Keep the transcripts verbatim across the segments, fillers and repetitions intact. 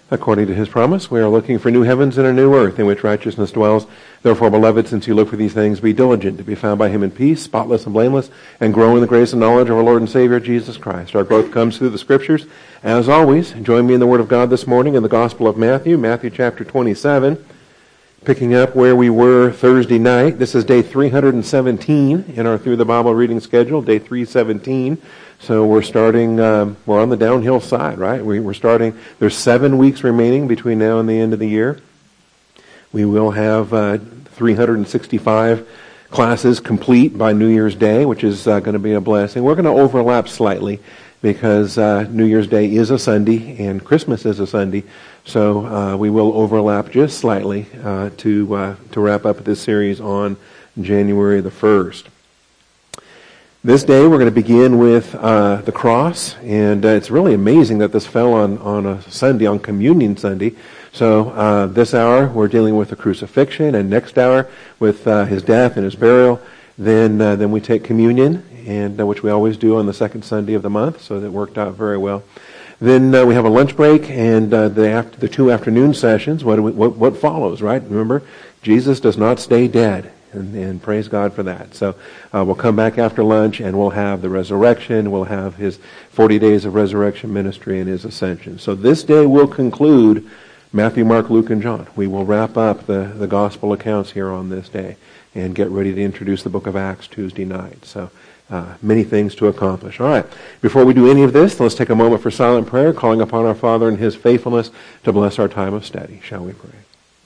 According to his promise, we are looking for new heavens and a new earth in which righteousness dwells. Therefore, beloved, since you look for these things, be diligent to be found by him in peace, spotless and blameless, and grow in the grace and knowledge of our Lord and Savior, Jesus Christ. Our growth comes through the Scriptures. As always, join me in the Word of God this morning in the Gospel of Matthew, Matthew chapter twenty-seven, picking up where we were Thursday night. This is day three hundred seventeen in our Through the Bible reading schedule, day three seventeen. So we're starting, um, we're on the downhill side, right? We, we're starting, there's seven weeks remaining between now and the end of the year. We will have uh, three hundred sixty-five classes complete by New Year's Day, which is uh, going to be a blessing. We're going to overlap slightly because uh, New Year's Day is a Sunday and Christmas is a Sunday. So uh, we will overlap just slightly uh, to uh, to wrap up this series on January the first. This day we're going to begin with uh, the cross, and uh, it's really amazing that this fell on, on a Sunday, on Communion Sunday. So uh, this hour we're dealing with the crucifixion, and next hour with uh, his death and his burial. Then uh, then we take communion, and uh, which we always do on the second Sunday of the month, so that worked out very well. Then uh, we have a lunch break, and uh, the after, the two afternoon sessions. What, do we, what what follows? Right? Remember, Jesus does not stay dead. And, and praise God for that. So uh, we'll come back after lunch and we'll have the resurrection. We'll have his forty days of resurrection ministry and his ascension. So this day will conclude Matthew, Mark, Luke, and John. We will wrap up the, the gospel accounts here on this day and get ready to introduce the book of Acts Tuesday night. So uh, many things to accomplish. All right. Before we do any of this, let's take a moment for silent prayer, calling upon our Father and his faithfulness to bless our time of study. Shall we pray?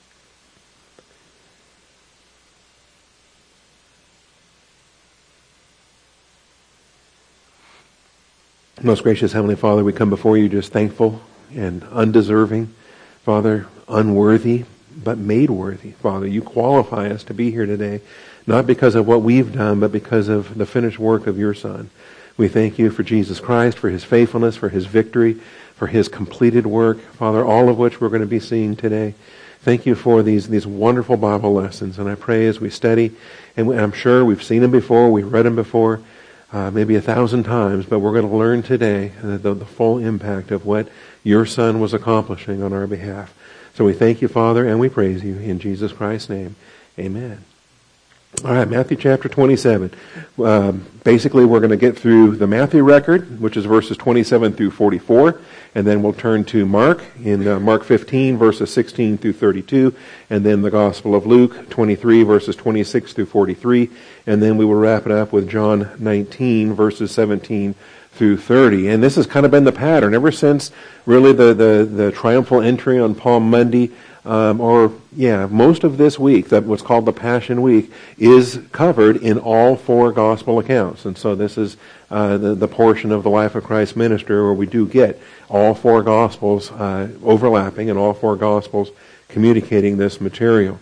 Most gracious Heavenly Father, we come before you just thankful and undeserving, Father, unworthy, but made worthy. Father, you qualify us to be here today, not because of what we've done, but because of the finished work of your Son. We thank you for Jesus Christ, for his faithfulness, for his victory, for his completed work, Father, all of which we're going to be seeing today. Thank you for these, these wonderful Bible lessons, and I pray as we study, and we, I'm sure we've seen them before, we've read them before, Uh, maybe a thousand times, but we're going to learn today uh, the, the full impact of what your Son was accomplishing on our behalf. So we thank you, Father, and we praise you in Jesus Christ's name. Amen. All right, Matthew chapter twenty-seven. Uh, basically, we're going to get through the Matthew record, which is verses twenty-seven through forty-four, and then we'll turn to Mark in uh, Mark fifteen, verses sixteen through thirty-two, and then the Gospel of Luke, twenty-three, verses twenty-six through forty-three, and then we will wrap it up with John nineteen, verses seventeen through thirty. And this has kind of been the pattern ever since really the, the, the triumphal entry on Palm Monday. Um, or, yeah, most of this week, that what's called the Passion Week, is covered in all four gospel accounts. And so this is uh, the, the portion of the life of Christ minister where we do get all four gospels uh, overlapping and all four gospels communicating this material.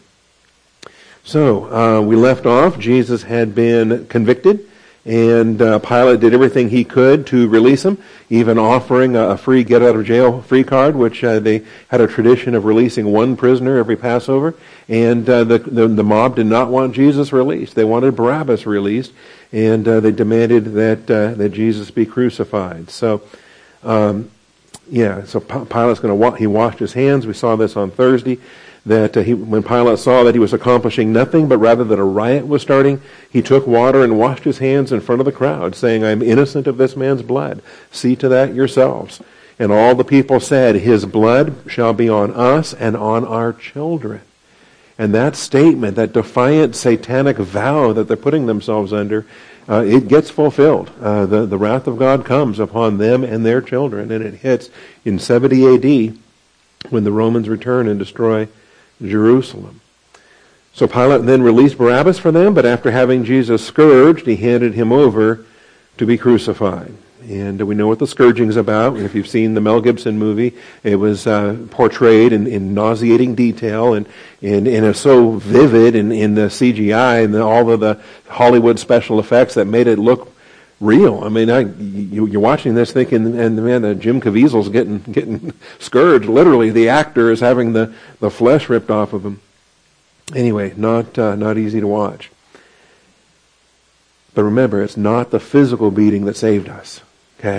So, uh, we left off, Jesus had been convicted, and uh, Pilate did everything he could to release him, even offering a free get-out-of-jail-free card, which uh, they had a tradition of releasing one prisoner every Passover. And uh, the, the the mob did not want Jesus released. They wanted Barabbas released, and uh, they demanded that uh, that Jesus be crucified. So, um, yeah, so Pilate's going to wa- he washed his hands. We saw this on Thursday. That uh, he, when Pilate saw that he was accomplishing nothing, but rather that a riot was starting, he took water and washed his hands in front of the crowd, saying, "I am innocent of this man's blood. See to that yourselves." And all the people said, "His blood shall be on us and on our children." And that statement, that defiant satanic vow that they're putting themselves under, uh, it gets fulfilled. Uh, the, the wrath of God comes upon them and their children, and it hits in seventy A D when the Romans return and destroy Jerusalem. So Pilate then released Barabbas for them, but after having Jesus scourged, he handed him over to be crucified. And we know what the scourging is about. If you've seen the Mel Gibson movie, it was uh, portrayed in, in nauseating detail and, and, and it's so vivid in, in the C G I and the, all of the Hollywood special effects that made it look real. I mean, I, you, you're watching this thinking, and man, uh, Jim Caviezel's getting getting scourged. Literally, the actor is having the, the flesh ripped off of him. Anyway, not uh, not easy to watch. But remember, it's not the physical beating that saved us. Okay,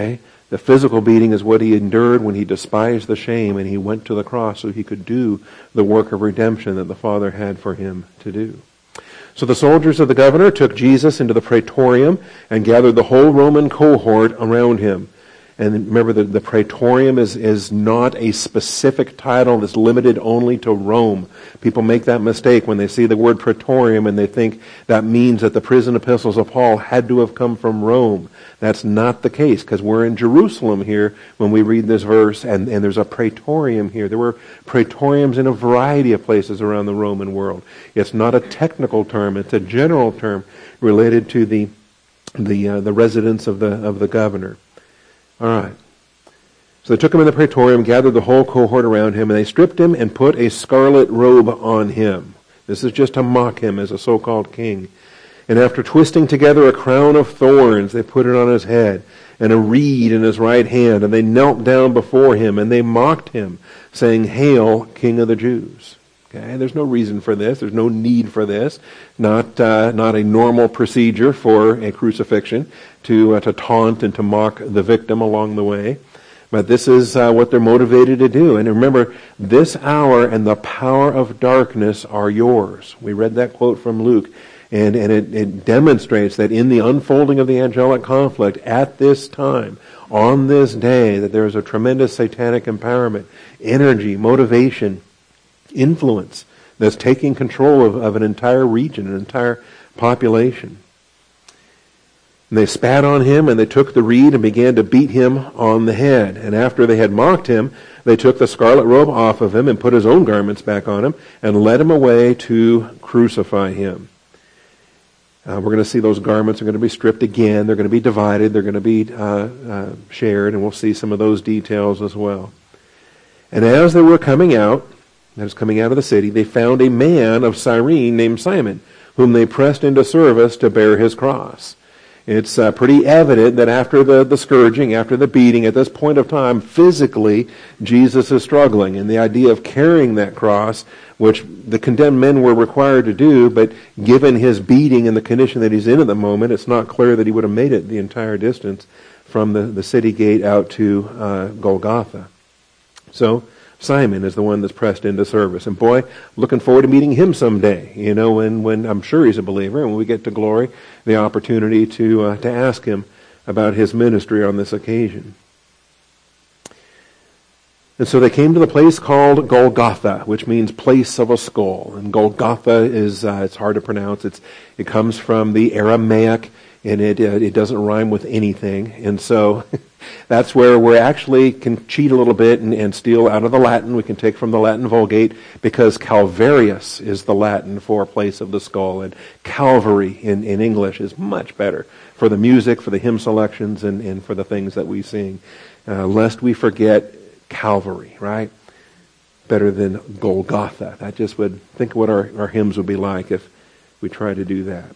The physical beating is what he endured when he despised the shame and he went to the cross so he could do the work of redemption that the Father had for him to do. So the soldiers of the governor took Jesus into the praetorium and gathered the whole Roman cohort around him. And remember, the, the praetorium is, is not a specific title that's limited only to Rome. People make that mistake when they see the word praetorium and they think that means that the prison epistles of Paul had to have come from Rome. That's not the case, because we're in Jerusalem here when we read this verse, and, and there's a praetorium here. There were praetoriums in a variety of places around the Roman world. It's not a technical term. It's a general term related to the the uh, the residence of the of the governor. All right. So they took him in the praetorium, gathered the whole cohort around him, and they stripped him and put a scarlet robe on him. This is just to mock him as a so-called king. And after twisting together a crown of thorns, they put it on his head, and a reed in his right hand, and they knelt down before him, and they mocked him, saying, "Hail, King of the Jews." Okay, there's no reason for this. There's no need for this. Not uh, not a normal procedure for a crucifixion to uh, to taunt and to mock the victim along the way. But this is uh, what they're motivated to do. And remember, this hour and the power of darkness are yours. We read that quote from Luke. And, and it, it demonstrates that in the unfolding of the angelic conflict at this time, on this day, that there is a tremendous satanic empowerment, energy, motivation, influence that's taking control of, of an entire region, an entire population. And they spat on him, and they took the reed and began to beat him on the head. And after they had mocked him, they took the scarlet robe off of him and put his own garments back on him and led him away to crucify him. Uh, we're going to see those garments are going to be stripped again. They're going to be divided. They're going to be uh, uh, shared, and we'll see some of those details as well. And as they were coming out, that is coming out of the city, they found a man of Cyrene named Simon, whom they pressed into service to bear his cross. It's uh, pretty evident that after the, the scourging, after the beating, at this point of time, physically, Jesus is struggling. And the idea of carrying that cross, which the condemned men were required to do, but given his beating and the condition that he's in at the moment, it's not clear that he would have made it the entire distance from the, the city gate out to uh, Golgotha. So Simon is the one that's pressed into service. And boy, looking forward to meeting him someday. You know, when, when I'm sure he's a believer, and when we get to glory, the opportunity to uh, to ask him about his ministry on this occasion. And so they came to the place called Golgotha, which means place of a skull. And Golgotha is, uh, it's hard to pronounce. It's It comes from the Aramaic, and it uh, it doesn't rhyme with anything. And so that's where we actually can cheat a little bit and, and steal out of the Latin. We can take from the Latin Vulgate, because Calvarius is the Latin for place of the skull. And Calvary in, in English is much better for the music, for the hymn selections, and, and for the things that we sing. Uh, lest we forget Calvary, right? Better than Golgotha. That just would, think what our, our hymns would be like if we tried to do that.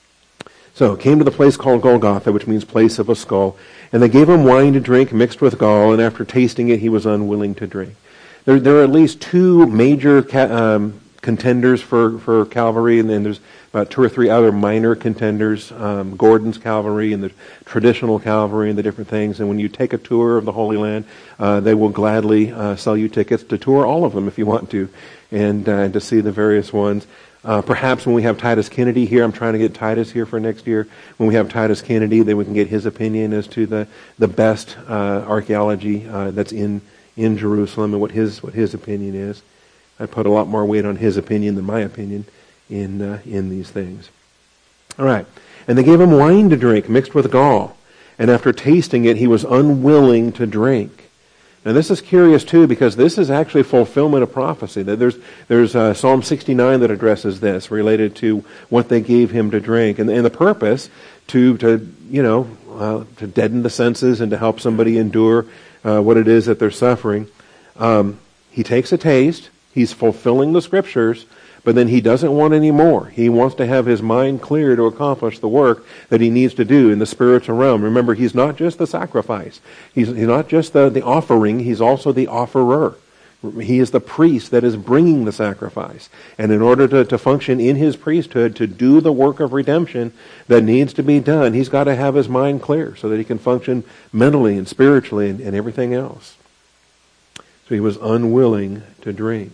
So, came to the place called Golgotha, which means place of a skull, and they gave him wine to drink mixed with gall, and after tasting it, he was unwilling to drink. There, there are at least two major ca- um, contenders for, for Calvary, and then there's about two or three other minor contenders, um, Gordon's Calvary and the traditional Calvary and the different things. And when you take a tour of the Holy Land, uh, they will gladly uh, sell you tickets to tour all of them if you want to, and uh, to see the various ones. Uh, perhaps when we have Titus Kennedy here, I'm trying to get Titus here for next year. When we have Titus Kennedy, then we can get his opinion as to the the best uh, archaeology uh, that's in in Jerusalem and what his what his opinion is. I put a lot more weight on his opinion than my opinion in uh, in these things. All right, and they gave him wine to drink mixed with gall, and after tasting it, he was unwilling to drink. Now this is curious too, because this is actually fulfillment of prophecy. There's there's uh, Psalm sixty-nine that addresses this, related to what they gave him to drink, and, and the purpose to to you know uh, to deaden the senses and to help somebody endure uh, what it is that they're suffering. Um, he takes a taste. He's fulfilling the scriptures, but then he doesn't want any more. He wants to have his mind clear to accomplish the work that he needs to do in the spiritual realm. Remember, he's not just the sacrifice. He's, he's not just the, the offering. He's also the offerer. He is the priest that is bringing the sacrifice. And in order to, to function in his priesthood, to do the work of redemption that needs to be done, he's got to have his mind clear so that he can function mentally and spiritually and, and everything else. So he was unwilling to drink.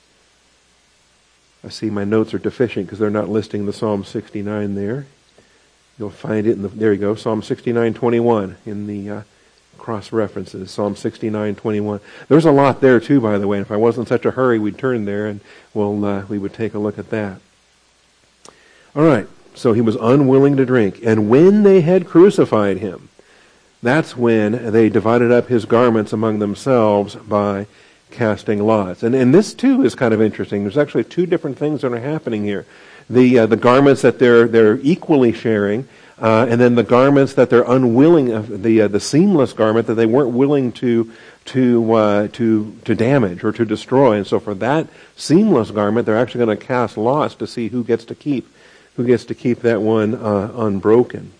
I see my notes are deficient because they're not listing the Psalm sixty-nine there. You'll find it in the, there you go, Psalm sixty-nine twenty-one in the uh, cross references, Psalm sixty-nine twenty-one. There's a lot there too, by the way. If I wasn't in such a hurry, we'd turn there and we'll, uh, we would take a look at that. All right, so he was unwilling to drink. And when they had crucified him, that's when they divided up his garments among themselves by casting lots. And, and this too is kind of interesting. There's actually two different things that are happening here. The uh, the garments that they're they're equally sharing, uh, and then the garments that they're unwilling of, the uh, the seamless garment that they weren't willing to to uh, to to damage or to destroy. And so for that seamless garment, they're actually going to cast lots to see who gets to keep who gets to keep that one uh, unbroken.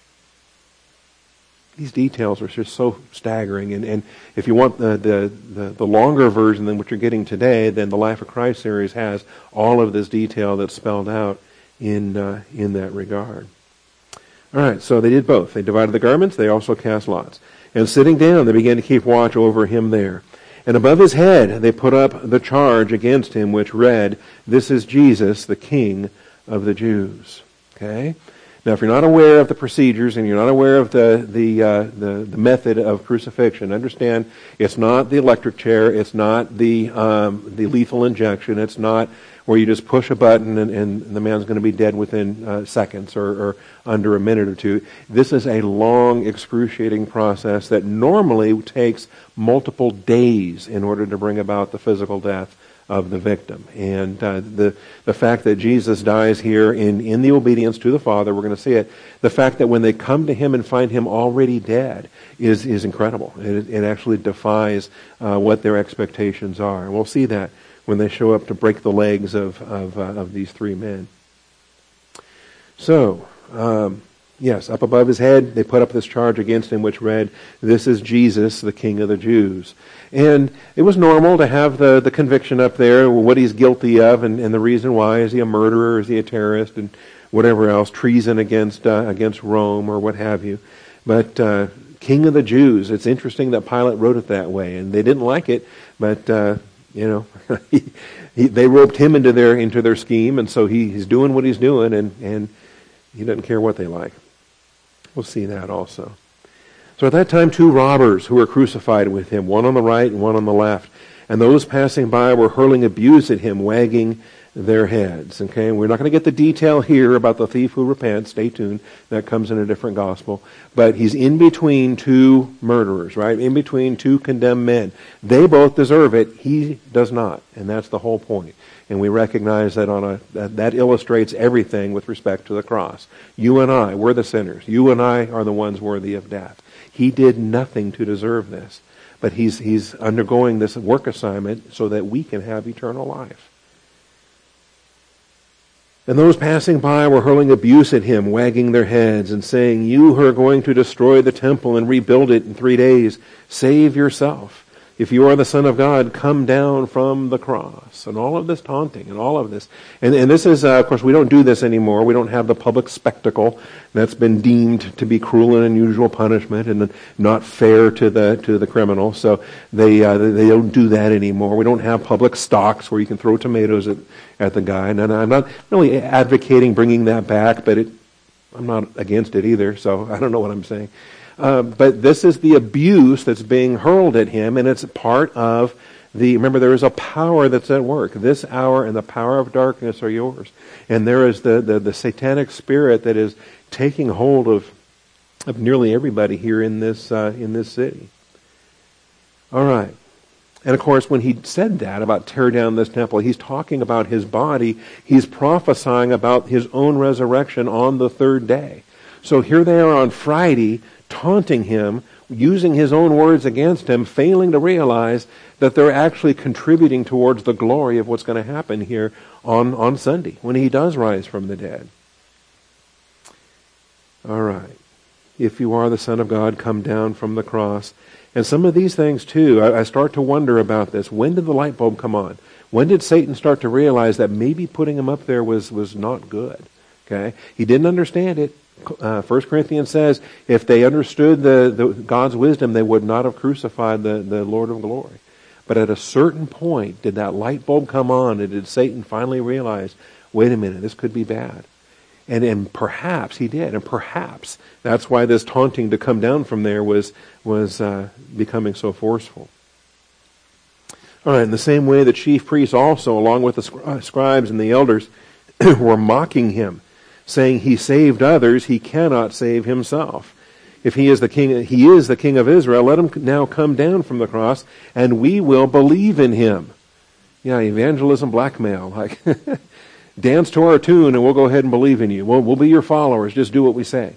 These details are just so staggering, and, and if you want the, the, the, the longer version than what you're getting today, then the Life of Christ series has all of this detail that's spelled out in uh, in that regard. All right, so they did both. They divided the garments, they also cast lots. And sitting down, they began to keep watch over him there. And above his head they put up the charge against him, which read, "This is Jesus, the King of the Jews." Okay? Now, if you're not aware of the procedures and you're not aware of the the, uh, the the method of crucifixion, understand it's not the electric chair, it's not the um, the lethal injection, it's not where you just push a button and, and the man's going to be dead within uh, seconds or, or under a minute or two. This is a long, excruciating process that normally takes multiple days in order to bring about the physical death of the victim. And uh, the the fact that Jesus dies here in, in the obedience to the Father, we're going to see it, the fact that when they come to him and find him already dead is, is incredible. It, it actually defies uh, what their expectations are. And we'll see that when they show up to break the legs of, of, uh, of these three men. So, um, yes, up above his head, they put up this charge against him, which read, "This is Jesus, the King of the Jews." And it was normal to have the, the conviction up there, what he's guilty of, and, and the reason why. Is he a murderer? Is he a terrorist? And whatever else, treason against uh, against Rome or what have you. But uh, King of the Jews, it's interesting that Pilate wrote it that way, and they didn't like it, but uh, you know, he, he, they roped him into their into their scheme, and so he, he's doing what he's doing, and, and he doesn't care what they like. We'll see that also. So at that time, two robbers who were crucified with him, one on the right and one on the left. And those passing by were hurling abuse at him, wagging their heads. Okay, we're not going to get the detail here about the thief who repents. Stay tuned. That comes in a different gospel. But he's in between two murderers, right? In between two condemned men. They both deserve it. He does not. And that's the whole point. And we recognize that on a that, that illustrates everything with respect to the cross. You and I, we're the sinners. You and I are the ones worthy of death. He did nothing to deserve this. But he's he's undergoing this work assignment so that we can have eternal life. And those passing by were hurling abuse at him, wagging their heads and saying, "You who are going to destroy the temple and rebuild it in three days, save yourself. If you are the Son of God, come down from the cross." And all of this taunting and all of this. And, and this is, uh, of course, we don't do this anymore. We don't have the public spectacle that's been deemed to be cruel and unusual punishment and not fair to the to the criminal. So they uh, they don't do that anymore. We don't have public stocks where you can throw tomatoes at, at the guy. And I'm not really advocating bringing that back, but it, I'm not against it either. So I don't know what I'm saying. Uh, but this is the abuse that's being hurled at him, and it's part of the, remember, there is a power that's at work. This hour and the power of darkness are yours. And there is the, the, the satanic spirit that is taking hold of, of nearly everybody here in this, uh, in this city. All right. And of course, when he said that about tear down this temple, he's talking about his body. He's prophesying about his own resurrection on the third day. So here they are on Friday, taunting him, using his own words against him, failing to realize that they're actually contributing towards the glory of what's going to happen here on, on Sunday, when he does rise from the dead. All right. If you are the Son of God, come down from the cross. And some of these things too, I, I start to wonder about this. When did the light bulb come on? When did Satan start to realize that maybe putting him up there was, was not good? Okay, he didn't understand it. Uh, First Corinthians says, if they understood the, the God's wisdom, they would not have crucified the, the Lord of glory. But at a certain point, did that light bulb come on, and did Satan finally realize, wait a minute, this could be bad? And, and perhaps he did, and perhaps that's why this taunting to come down from there was, was uh, becoming so forceful. All right, in the same way, the chief priests also, along with the scri- scribes and the elders, were mocking him, saying, he saved others, he cannot save himself. If he is the king, he is the king of Israel, let him now come down from the cross, and we will believe in him. Yeah, evangelism blackmail, like, dance to our tune and we'll go ahead and believe in you. We'll, we'll be your followers, just do what we say.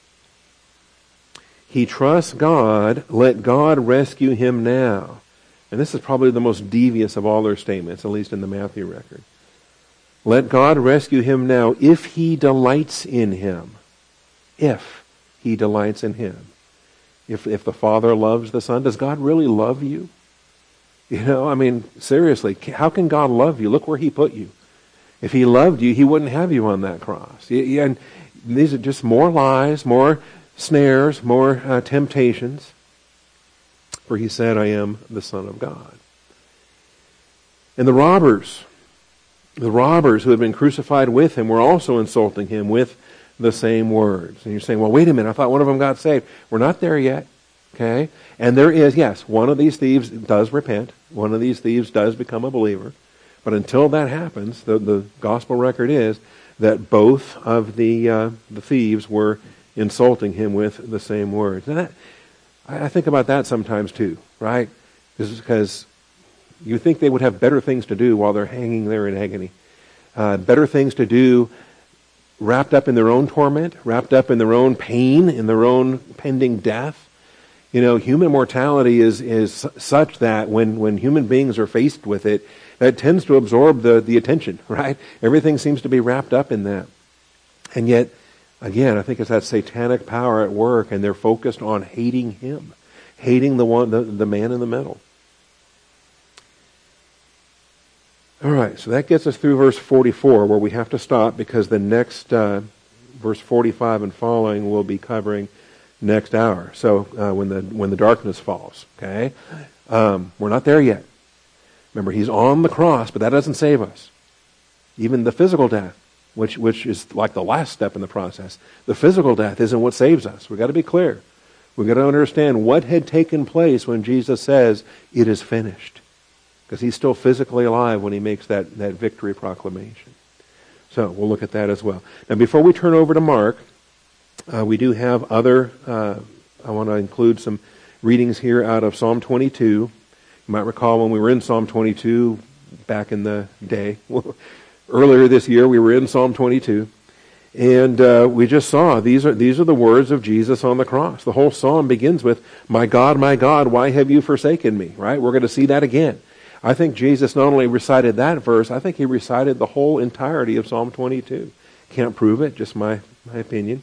He trusts God, let God rescue him now. And this is probably the most devious of all their statements, at least in the Matthew record. Let God rescue him now if he delights in him. If he delights in him. If if the Father loves the Son, does God really love you? You know, I mean, seriously, how can God love you? Look where he put you. If he loved you, he wouldn't have you on that cross. And these are just more lies, more snares, more uh, temptations. For he said, I am the Son of God. And the robbers, the robbers who had been crucified with him were also insulting him with the same words. And you're saying, well, wait a minute, I thought one of them got saved. We're not there yet. Okay? And there is, yes, one of these thieves does repent. One of these thieves does become a believer. But until that happens, the, the gospel record is that both of the uh, the thieves were insulting him with the same words. Now that, I think about that sometimes too, right? This is because you think they would have better things to do while they're hanging there in agony. Uh, better things to do wrapped up in their own torment, wrapped up in their own pain, in their own pending death. You know, human mortality is is such that when, when human beings are faced with it, that tends to absorb the, the attention, right? Everything seems to be wrapped up in that. And yet, again, I think it's that satanic power at work, and they're focused on hating him, hating the one, the, the man in the middle. All right, so that gets us through verse forty-four, where we have to stop because the next uh, verse forty-five and following we'll be covering next hour. So uh, when the when the darkness falls, okay, um, we're not there yet. Remember, he's on the cross, but that doesn't save us. Even the physical death, which which is like the last step in the process, the physical death isn't what saves us. We've got to be clear. We've got to understand what had taken place when Jesus says, it is finished. Because he's still physically alive when he makes that, that victory proclamation. So we'll look at that as well. Now before we turn over to Mark, uh, we do have other, uh, I want to include some readings here out of Psalm twenty-two. You might recall when we were in Psalm twenty-two back in the day. Earlier this year we were in Psalm twenty-two. And uh, we just saw, these are these are the words of Jesus on the cross. The whole psalm begins with, my God, my God, why have you forsaken me? Right? We're going to see that again. I think Jesus not only recited that verse, I think he recited the whole entirety of Psalm twenty-two. Can't prove it, just my, my opinion.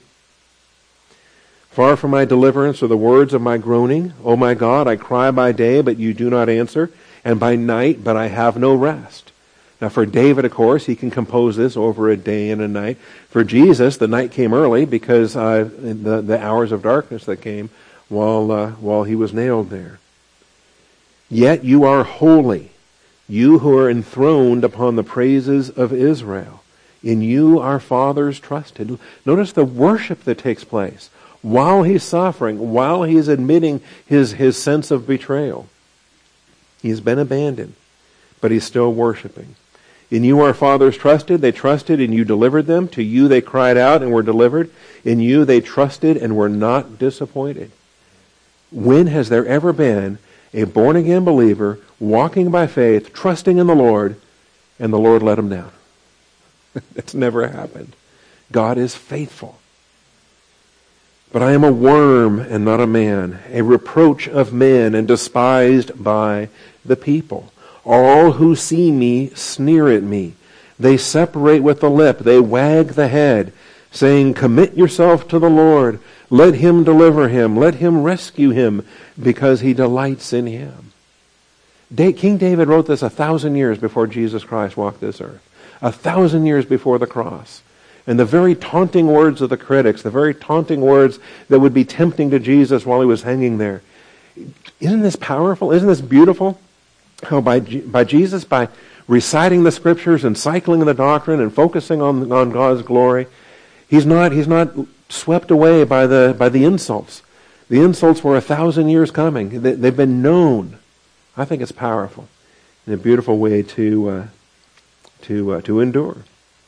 Far from my deliverance are the words of my groaning. O my God, I cry by day, but you do not answer, and by night, but I have no rest. Now for David, of course, he can compose this over a day and a night. For Jesus, the night came early because uh, the, the hours of darkness that came while uh, while he was nailed there. Yet you are holy, you who are enthroned upon the praises of Israel. In you our fathers trusted. Notice the worship that takes place while he's suffering, while he's admitting his, his sense of betrayal. He's been abandoned, but he's still worshiping. In you our fathers trusted, they trusted and you delivered them. To you they cried out and were delivered. In you they trusted and were not disappointed. When has there ever been a born-again believer walking by faith, trusting in the Lord, and the Lord let him down? It's never happened. God is faithful. But I am a worm and not a man, a reproach of men and despised by the people. All who see me sneer at me. They separate with the lip, they wag the head, saying, commit yourself to the Lord. Let him deliver him. Let him rescue him, because he delights in him. King David wrote this a thousand years before Jesus Christ walked this earth. A thousand years before the cross. And the very taunting words of the critics, the very taunting words that would be tempting to Jesus while he was hanging there. Isn't this powerful? Isn't this beautiful? How by, by Jesus, by reciting the scriptures and cycling the doctrine and focusing on, on God's glory, he's not, he's not swept away by the, by the insults. The insults were a thousand years coming. They, they've been known. I think it's powerful and a beautiful way to, uh, to, uh, to endure.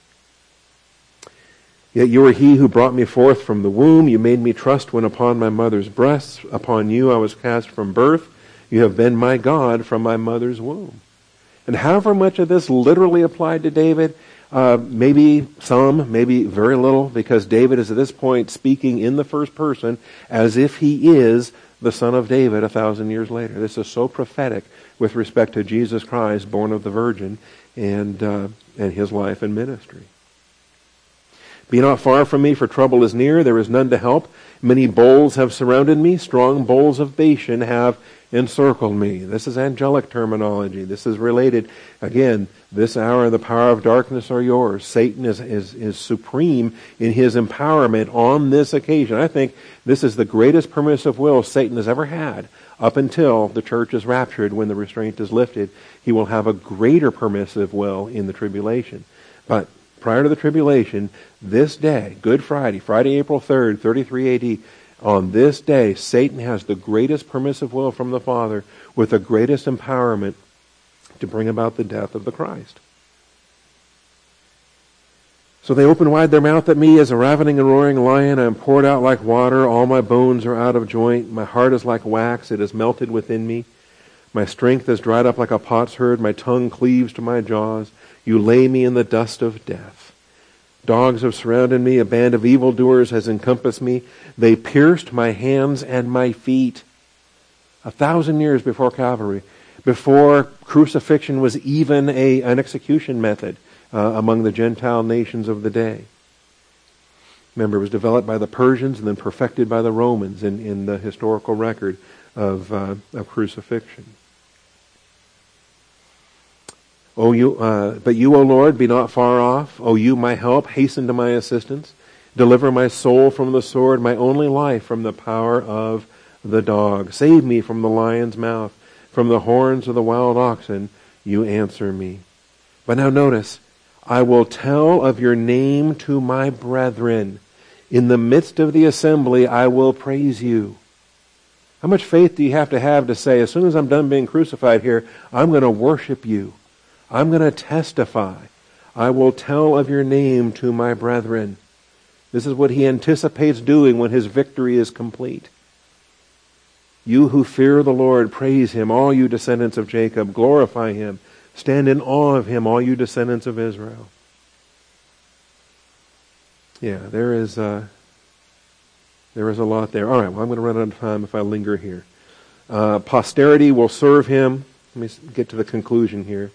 Yet you are he who brought me forth from the womb. You made me trust when upon my mother's breasts. Upon you I was cast from birth. You have been my God from my mother's womb. And however much of this literally applied to David, uh, maybe some, maybe very little, because David is at this point speaking in the first person as if he is the son of David a thousand years later. This is so prophetic with respect to Jesus Christ, born of the Virgin, and uh, and his life and ministry. Be not far from me, for trouble is near. There is none to help. Many bulls have surrounded me. Strong bulls of Bashan have encircled me. This is angelic terminology. This is related. Again, this hour and the power of darkness are yours. Satan is, is, is supreme in his empowerment on this occasion. I think this is the greatest permissive will Satan has ever had up until the church is raptured, when the restraint is lifted. He will have a greater permissive will in the tribulation. But prior to the tribulation, this day, Good Friday, Friday, April third, thirty-three A D, on this day, Satan has the greatest permissive will from the Father with the greatest empowerment to bring about the death of the Christ. So they open wide their mouth at me as a ravening and roaring lion. I am poured out like water. All my bones are out of joint. My heart is like wax. It is melted within me. My strength is dried up like a potsherd. My tongue cleaves to my jaws. You lay me in the dust of death. Dogs have surrounded me. A band of evildoers has encompassed me. They pierced my hands and my feet. A thousand years before Calvary, before crucifixion was even a, an execution method uh, among the Gentile nations of the day. Remember, it was developed by the Persians and then perfected by the Romans in, in the historical record of, uh, of crucifixion. O you, uh, but you, O Lord, be not far off. O you, my help, hasten to my assistance. Deliver my soul from the sword, my only life from the power of the dog. Save me from the lion's mouth, from the horns of the wild oxen. You answer me. But now notice, I will tell of your name to my brethren. In the midst of the assembly, I will praise you. How much faith do you have to have to say, as soon as I'm done being crucified here, I'm going to worship you. I'm going to testify. I will tell of your name to my brethren. This is what he anticipates doing when his victory is complete. You who fear the Lord, praise him. All you descendants of Jacob, glorify him. Stand in awe of him, all you descendants of Israel. Yeah, there is, uh, there is a lot there. All right, well, I'm going to run out of time if I linger here. Uh, posterity will serve him. Let me get to the conclusion here.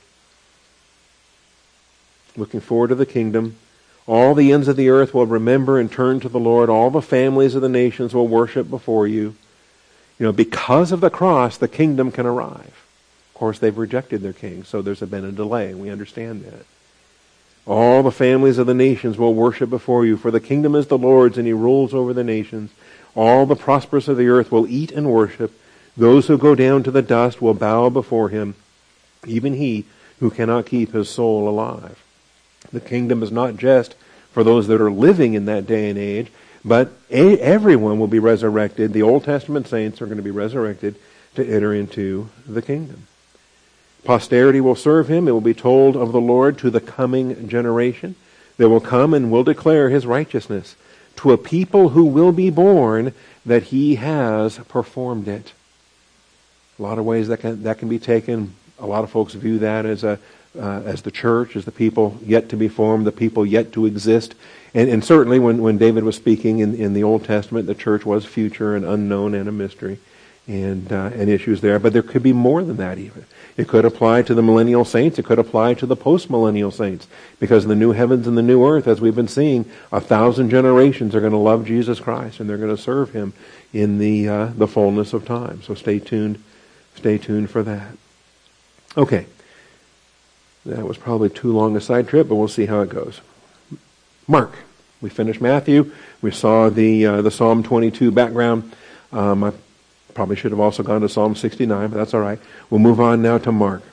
Looking forward to the kingdom. All the ends of the earth will remember and turn to the Lord. All the families of the nations will worship before you. You know, because of the cross, the kingdom can arrive. Of course, they've rejected their king, so there's been a delay. We understand that. All the families of the nations will worship before you, for the kingdom is the Lord's, and he rules over the nations. All the prosperous of the earth will eat and worship. Those who go down to the dust will bow before him, even he who cannot keep his soul alive. The kingdom is not just for those that are living in that day and age, but a- everyone will be resurrected. The Old Testament saints are going to be resurrected to enter into the kingdom. Posterity will serve him. It will be told of the Lord to the coming generation. They will come and will declare his righteousness to a people who will be born, that he has performed it. A lot of ways that can, that can be taken. A lot of folks view that as a Uh, as the church, as the people yet to be formed, the people yet to exist. And, and certainly when, when David was speaking in, in the Old Testament, the church was future and unknown and a mystery. and uh, and issues there. But there could be more than that even. It could apply to the millennial saints. It could apply to the post-millennial saints. Because in the new heavens and the new earth, as we've been seeing, a thousand generations are going to love Jesus Christ, and they're going to serve him in the uh, the fullness of time. So stay tuned. Stay tuned for that. Okay. That was probably too long a side trip, but we'll see how it goes. Mark. We finished Matthew. We saw the uh, the Psalm twenty-two background. Um, I probably should have also gone to Psalm sixty-nine, but that's all right. We'll move on now to Mark.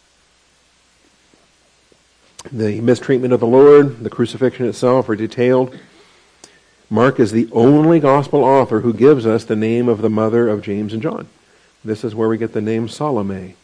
The mistreatment of the Lord, the crucifixion itself are detailed. Mark is the only gospel author who gives us the name of the mother of James and John. This is where we get the name Salome.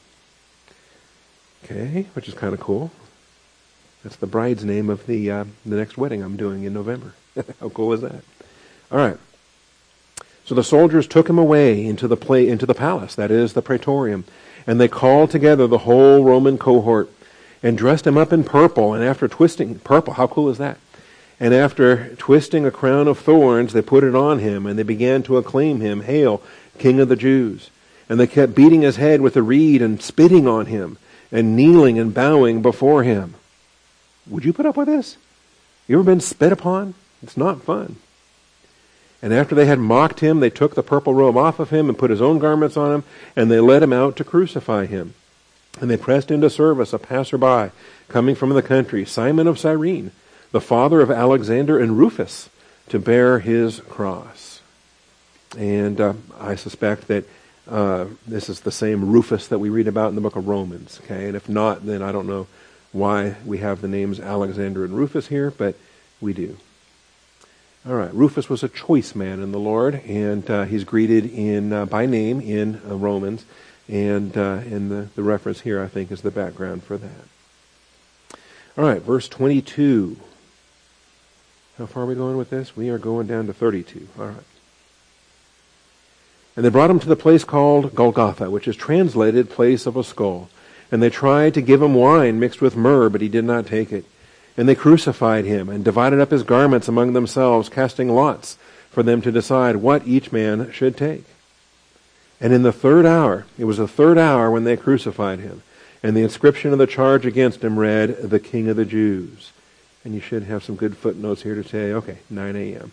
Okay, which is kind of cool. That's the bride's name of the uh, the next wedding I'm doing in November. How cool is that? All right. So the soldiers took him away into the pla- into the palace, that is the praetorium, and they called together the whole Roman cohort and dressed him up in purple. And after twisting purple, how cool is that? And after twisting a crown of thorns, they put it on him, and they began to acclaim him, "Hail, King of the Jews!" And they kept beating his head with a reed and spitting on him and kneeling and bowing before him. Would you put up with this? You ever been spit upon? It's not fun. And after they had mocked him, they took the purple robe off of him and put his own garments on him, and they led him out to crucify him. And they pressed into service a passerby coming from the country, Simon of Cyrene, the father of Alexander and Rufus, to bear his cross. And uh, I suspect that uh, this is the same Rufus that we read about in the book of Romans. Okay, and if not, then I don't know why we have the names Alexander and Rufus here, but we do. All right, Rufus was a choice man in the Lord, and uh, he's greeted in uh, by name in uh, Romans, and uh, and the, the reference here, I think, is the background for that. All right, verse twenty-two. How far are we going with this? We are going down to thirty-two. All right. And they brought him to the place called Golgotha, which is translated place of a skull. And they tried to give him wine mixed with myrrh, but he did not take it. And they crucified him and divided up his garments among themselves, casting lots for them to decide what each man should take. And in the third hour, it was the third hour when they crucified him, and the inscription of the charge against him read, "The King of the Jews." And you should have some good footnotes here to say, okay, nine a.m.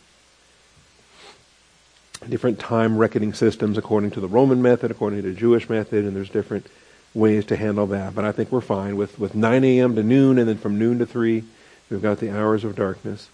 Different time reckoning systems according to the Roman method, according to the Jewish method, and there's different ways to handle that. But I think we're fine with, with nine a.m. to noon, and then from noon to three, we've got the hours of darkness.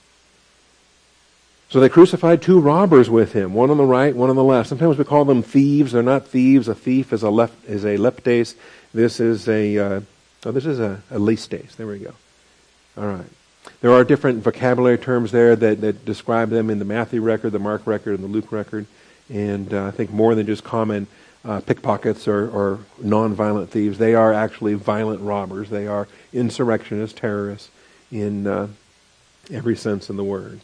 So they crucified two robbers with him, one on the right, one on the left. Sometimes we call them thieves. They're not thieves. A thief is a left is a leptes. This is a uh, oh, this is a, a lestes. There we go. All right. There are different vocabulary terms there that, that describe them in the Matthew record, the Mark record, and the Luke record. And uh, I think more than just common uh, pickpockets or, or non-violent thieves. They are actually violent robbers. They are insurrectionists, terrorists, in uh, every sense in the word.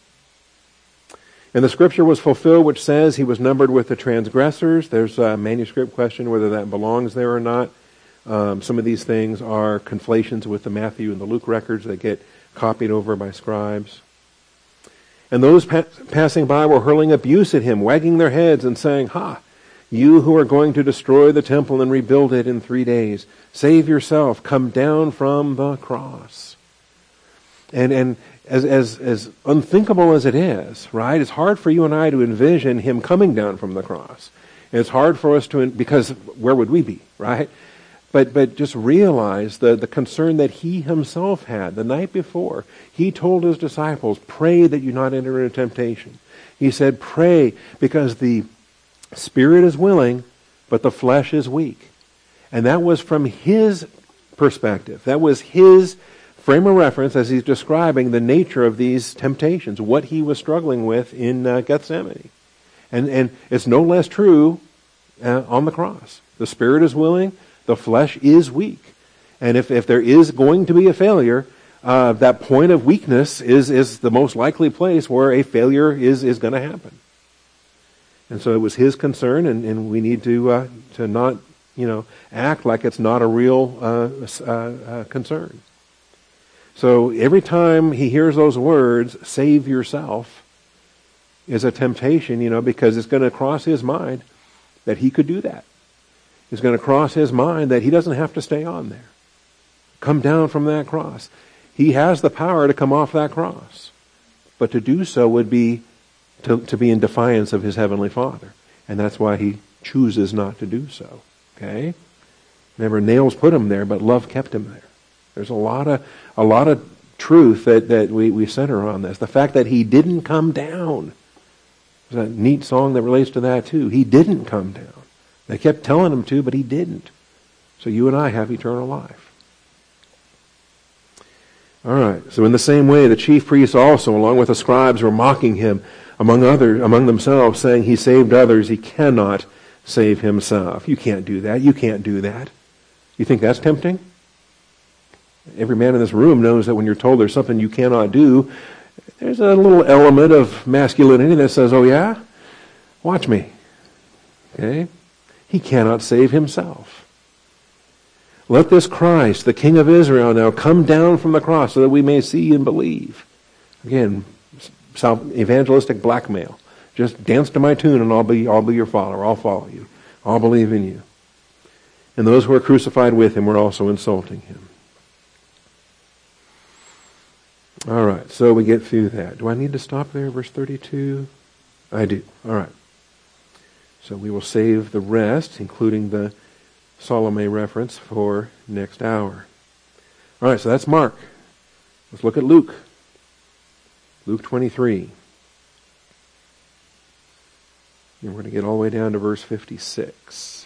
And the scripture was fulfilled, which says he was numbered with the transgressors. There's a manuscript question whether that belongs there or not. Um, some of these things are conflations with the Matthew and the Luke records that get copied over by scribes. And those pa- passing by were hurling abuse at him, wagging their heads and saying, "Ha, you who are going to destroy the temple and rebuild it in three days, save yourself, come down from the cross." And and as as as unthinkable as it is, right? It's hard for you and I to envision him coming down from the cross. It's hard for us to, because where would we be, right? But but just realize the, the concern that he himself had the night before. He told his disciples, "Pray that you not enter into temptation." He said, "Pray because the spirit is willing, but the flesh is weak." And that was from his perspective. That was his frame of reference as he's describing the nature of these temptations, what he was struggling with in uh, Gethsemane. And and it's no less true uh, on the cross. The spirit is willing, the flesh is weak. And if, if there is going to be a failure, uh, that point of weakness is, is the most likely place where a failure is, is going to happen. And so it was his concern, and, and we need to uh, to not, you know, act like it's not a real uh, uh, uh, concern. So every time he hears those words, "save yourself," is a temptation, you know, because it's going to cross his mind. that he could do that. It's going to cross his mind that he doesn't have to stay on there. Come down from that cross. He has the power to come off that cross. But to do so would be to, to be in defiance of his heavenly Father. And that's why he chooses not to do so. Okay? Remember, nails put him there, but love kept him there. There's a lot of a lot of truth that, that we, we center on this. The fact that he didn't come down. There's a neat song that relates to that too. He didn't come down. They kept telling him to, but he didn't. So you and I have eternal life. All right. So in the same way, the chief priests also, along with the scribes, were mocking him among other, among themselves, saying, he saved others, he cannot save himself. You can't do that. You can't do that. You think that's tempting? Every man in this room knows that when you're told there's something you cannot do, there's a little element of masculinity that says, oh yeah? Watch me. Okay? He cannot save himself. Let this Christ, the King of Israel, now come down from the cross so that we may see and believe. Again, evangelistic blackmail. Just dance to my tune and I'll be, I'll be your follower. I'll follow you. I'll believe in you. And those who are crucified with him were also insulting him. All right, so we get through that. Do I need to stop there, verse thirty-two? I do. All right. So we will save the rest, including the Salome reference, for next hour. All right, so that's Mark. Let's look at Luke. Luke twenty-three. And we're going to get all the way down to verse fifty-six.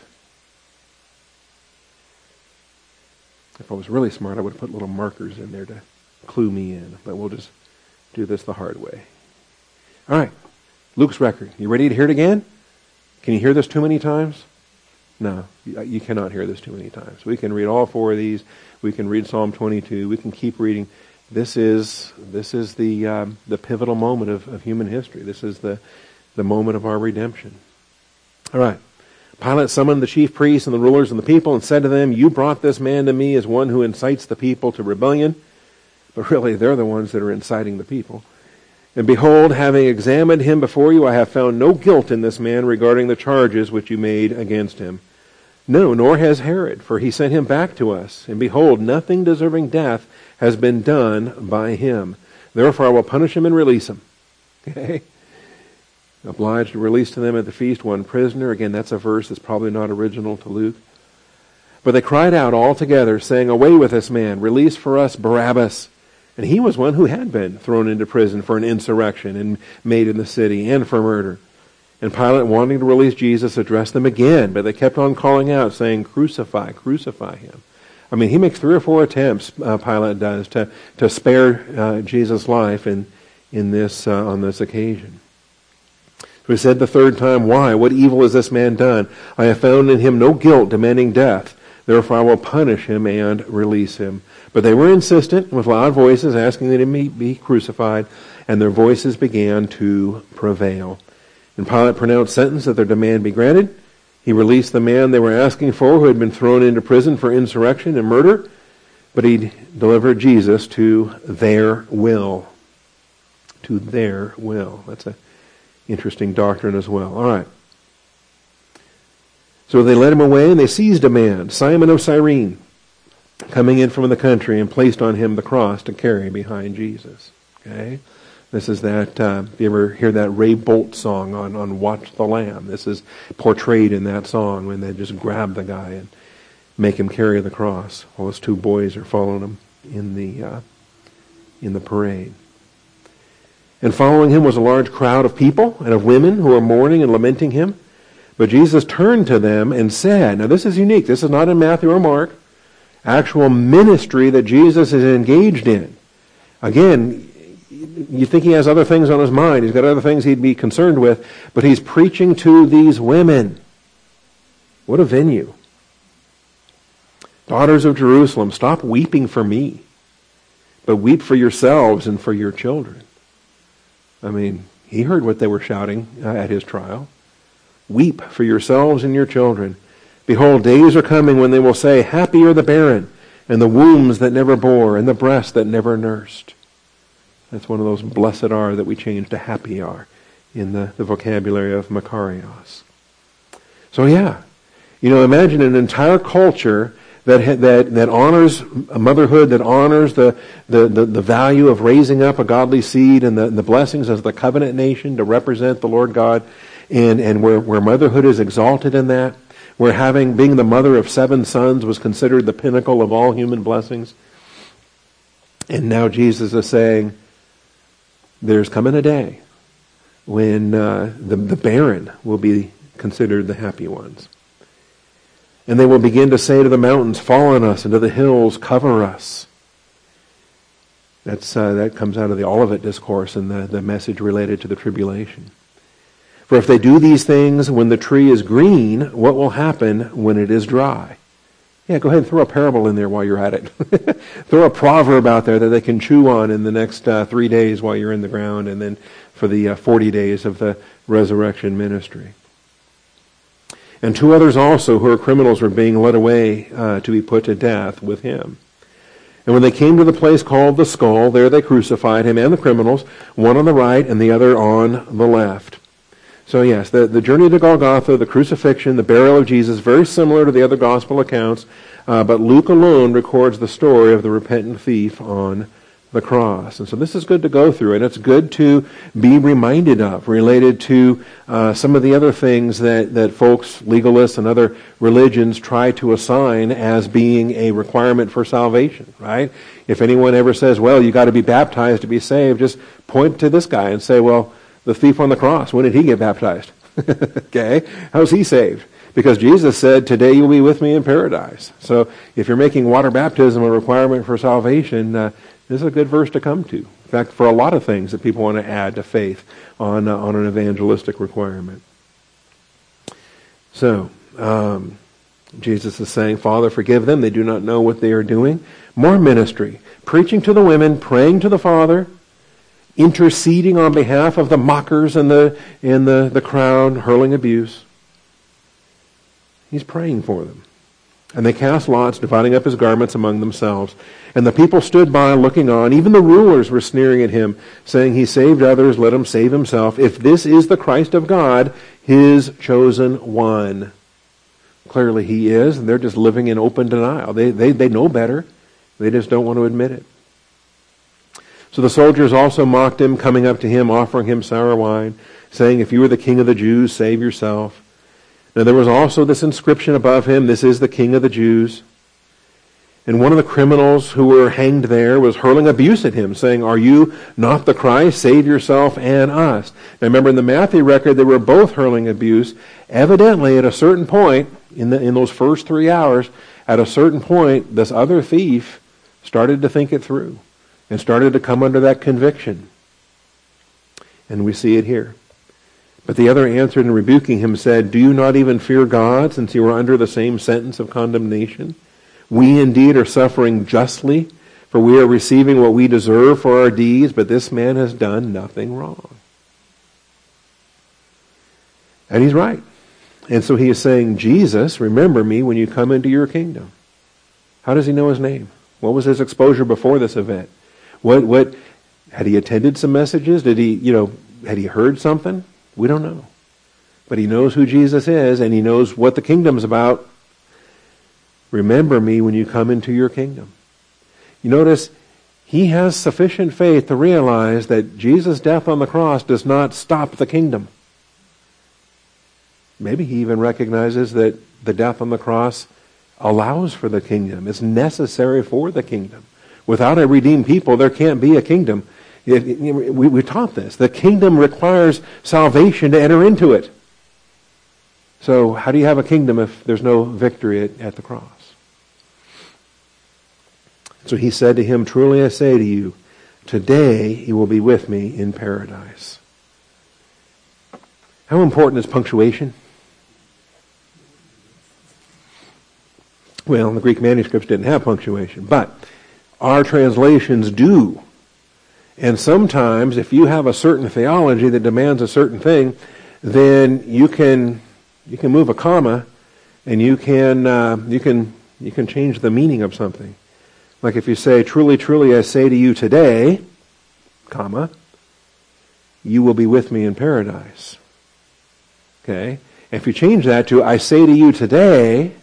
If I was really smart, I would have put little markers in there to clue me in. But we'll just do this the hard way. All right. Luke's record. You ready to hear it again? Can you hear this too many times? No, you cannot hear this too many times. We can read all four of these. We can read Psalm twenty-two. We can keep reading. This is this is the um, the pivotal moment of, of human history. This is the the moment of our redemption. All right. Pilate summoned the chief priests and the rulers and the people and said to them, you brought this man to me as one who incites the people to rebellion. But really, they're the ones that are inciting the people. And behold, having examined him before you, I have found no guilt in this man regarding the charges which you made against him. No, nor has Herod, for he sent him back to us. And behold, nothing deserving death has been done by him. Therefore I will punish him and release him. Okay? Obliged to release to them at the feast one prisoner. Again, that's a verse that's probably not original to Luke. But they cried out all together, saying, away with this man, release for us Barabbas. And he was one who had been thrown into prison for an insurrection and made in the city and for murder. And Pilate, wanting to release Jesus, addressed them again, but they kept on calling out, saying, crucify, crucify him. I mean, he makes three or four attempts, uh, Pilate does, to, to spare uh, Jesus' life in, in this, uh, on this occasion. So he said the third time, why? What evil has this man done? I have found in him no guilt demanding death. Therefore I will punish him and release him. But they were insistent with loud voices, asking that he be crucified, and their voices began to prevail. And Pilate pronounced sentence that their demand be granted. He released the man they were asking for, who had been thrown into prison for insurrection and murder, but he delivered Jesus to their will. To their will. That's an interesting doctrine as well. All right. So they led him away, and they seized a man, Simon of Cyrene, coming in from the country, and placed on him the cross to carry behind Jesus. Okay? This is that, uh, if you ever hear that Ray Bolt song on, on Watch the Lamb, this is portrayed in that song when they just grab the guy and make him carry the cross while his two boys are following him in the, uh, in the parade. And following him was a large crowd of people and of women who were mourning and lamenting him. But Jesus turned to them and said, now this is unique, this is not in Matthew or Mark, actual ministry that Jesus is engaged in. Again, you think he has other things on his mind, he's got other things he'd be concerned with, but he's preaching to these women. What a venue. Daughters of Jerusalem, stop weeping for me, but weep for yourselves and for your children. I mean, he heard what they were shouting uh, at his trial. Weep for yourselves and your children. Behold, days are coming when they will say, happy are the barren, and the wombs that never bore, and the breasts that never nursed. That's one of those blessed are that we change to happy are in the, the vocabulary of Makarios. So yeah, you know, imagine an entire culture that that that honors motherhood, that honors the, the, the, the value of raising up a godly seed and the, the blessings of the covenant nation to represent the Lord God, and, and where, where motherhood is exalted in that, where having being the mother of seven sons was considered the pinnacle of all human blessings. And now Jesus is saying, there's coming a day when uh, the, the barren will be considered the happy ones. And they will begin to say to the mountains, fall on us, and to the hills, cover us. That's uh, that comes out of the Olivet Discourse and the, the message related to the tribulation. For if they do these things when the tree is green, what will happen when it is dry? Yeah, go ahead and throw a parable in there while you're at it. Throw a proverb out there that they can chew on in the next uh, three days while you're in the ground, and then for the uh, forty days of the resurrection ministry. And two others also, who are criminals, were being led away uh, to be put to death with him. And when they came to the place called the Skull, there they crucified him and the criminals, one on the right and the other on the left. So yes, the, the journey to Golgotha, the crucifixion, the burial of Jesus, very similar to the other gospel accounts, uh, but Luke alone records the story of the repentant thief on the cross. And so this is good to go through, and it's good to be reminded of, related to uh, some of the other things that, that folks, legalists and other religions try to assign as being a requirement for salvation, right? If anyone ever says, well, you got to be baptized to be saved, just point to this guy and say, well, the thief on the cross, when did he get baptized? Okay, how's he saved? Because Jesus said, today you'll be with me in paradise. So if you're making water baptism a requirement for salvation, uh, this is a good verse to come to. In fact, for a lot of things that people want to add to faith on uh, on an evangelistic requirement. So, um, Jesus is saying, Father, forgive them. They do not know what they are doing. More ministry. Preaching to the women, praying to the Father, interceding on behalf of the mockers and the, and the, the crowd, hurling abuse. He's praying for them. And they cast lots, dividing up his garments among themselves. And the people stood by looking on. Even the rulers were sneering at him, saying, he saved others, let him save himself. If this is the Christ of God, his chosen one. Clearly he is, and they're just living in open denial. They, they, they know better. They just don't want to admit it. So the soldiers also mocked him, coming up to him, offering him sour wine, saying, if you are the king of the Jews, save yourself. Now there was also this inscription above him, this is the King of the Jews. And one of the criminals who were hanged there was hurling abuse at him, saying, are you not the Christ? Save yourself and us. Now remember, in the Matthew record, they were both hurling abuse. Evidently, at a certain point, in, the, in those first three hours, at a certain point, this other thief started to think it through and started to come under that conviction. And we see it here. But the other answered and rebuking him said, do you not even fear God, since you are under the same sentence of condemnation? We indeed are suffering justly, for we are receiving what we deserve for our deeds, but this man has done nothing wrong. And he's right. And so he is saying, Jesus, remember me when you come into your kingdom. How does he know his name? What was his exposure before this event? What, what, had he attended some messages? Did he, you know, had he heard something? We don't know. But he knows who Jesus is, and he knows what the kingdom's about. Remember me when you come into your kingdom. You notice, he has sufficient faith to realize that Jesus' death on the cross does not stop the kingdom. Maybe he even recognizes that the death on the cross allows for the kingdom. It's necessary for the kingdom. Without a redeemed people, there can't be a kingdom. It, it, we, we taught this. The kingdom requires salvation to enter into it. So how do you have a kingdom if there's no victory at, at the cross? So he said to him, truly I say to you, today you will be with me in paradise. How important is punctuation? Well, the Greek manuscripts didn't have punctuation, but our translations do. And sometimes, if you have a certain theology that demands a certain thing, then you can you can move a comma, and you can uh, you can you can change the meaning of something. Like if you say, "Truly, truly, I say to you today, comma, you will be with me in paradise." Okay, If you change that to, I say to you today,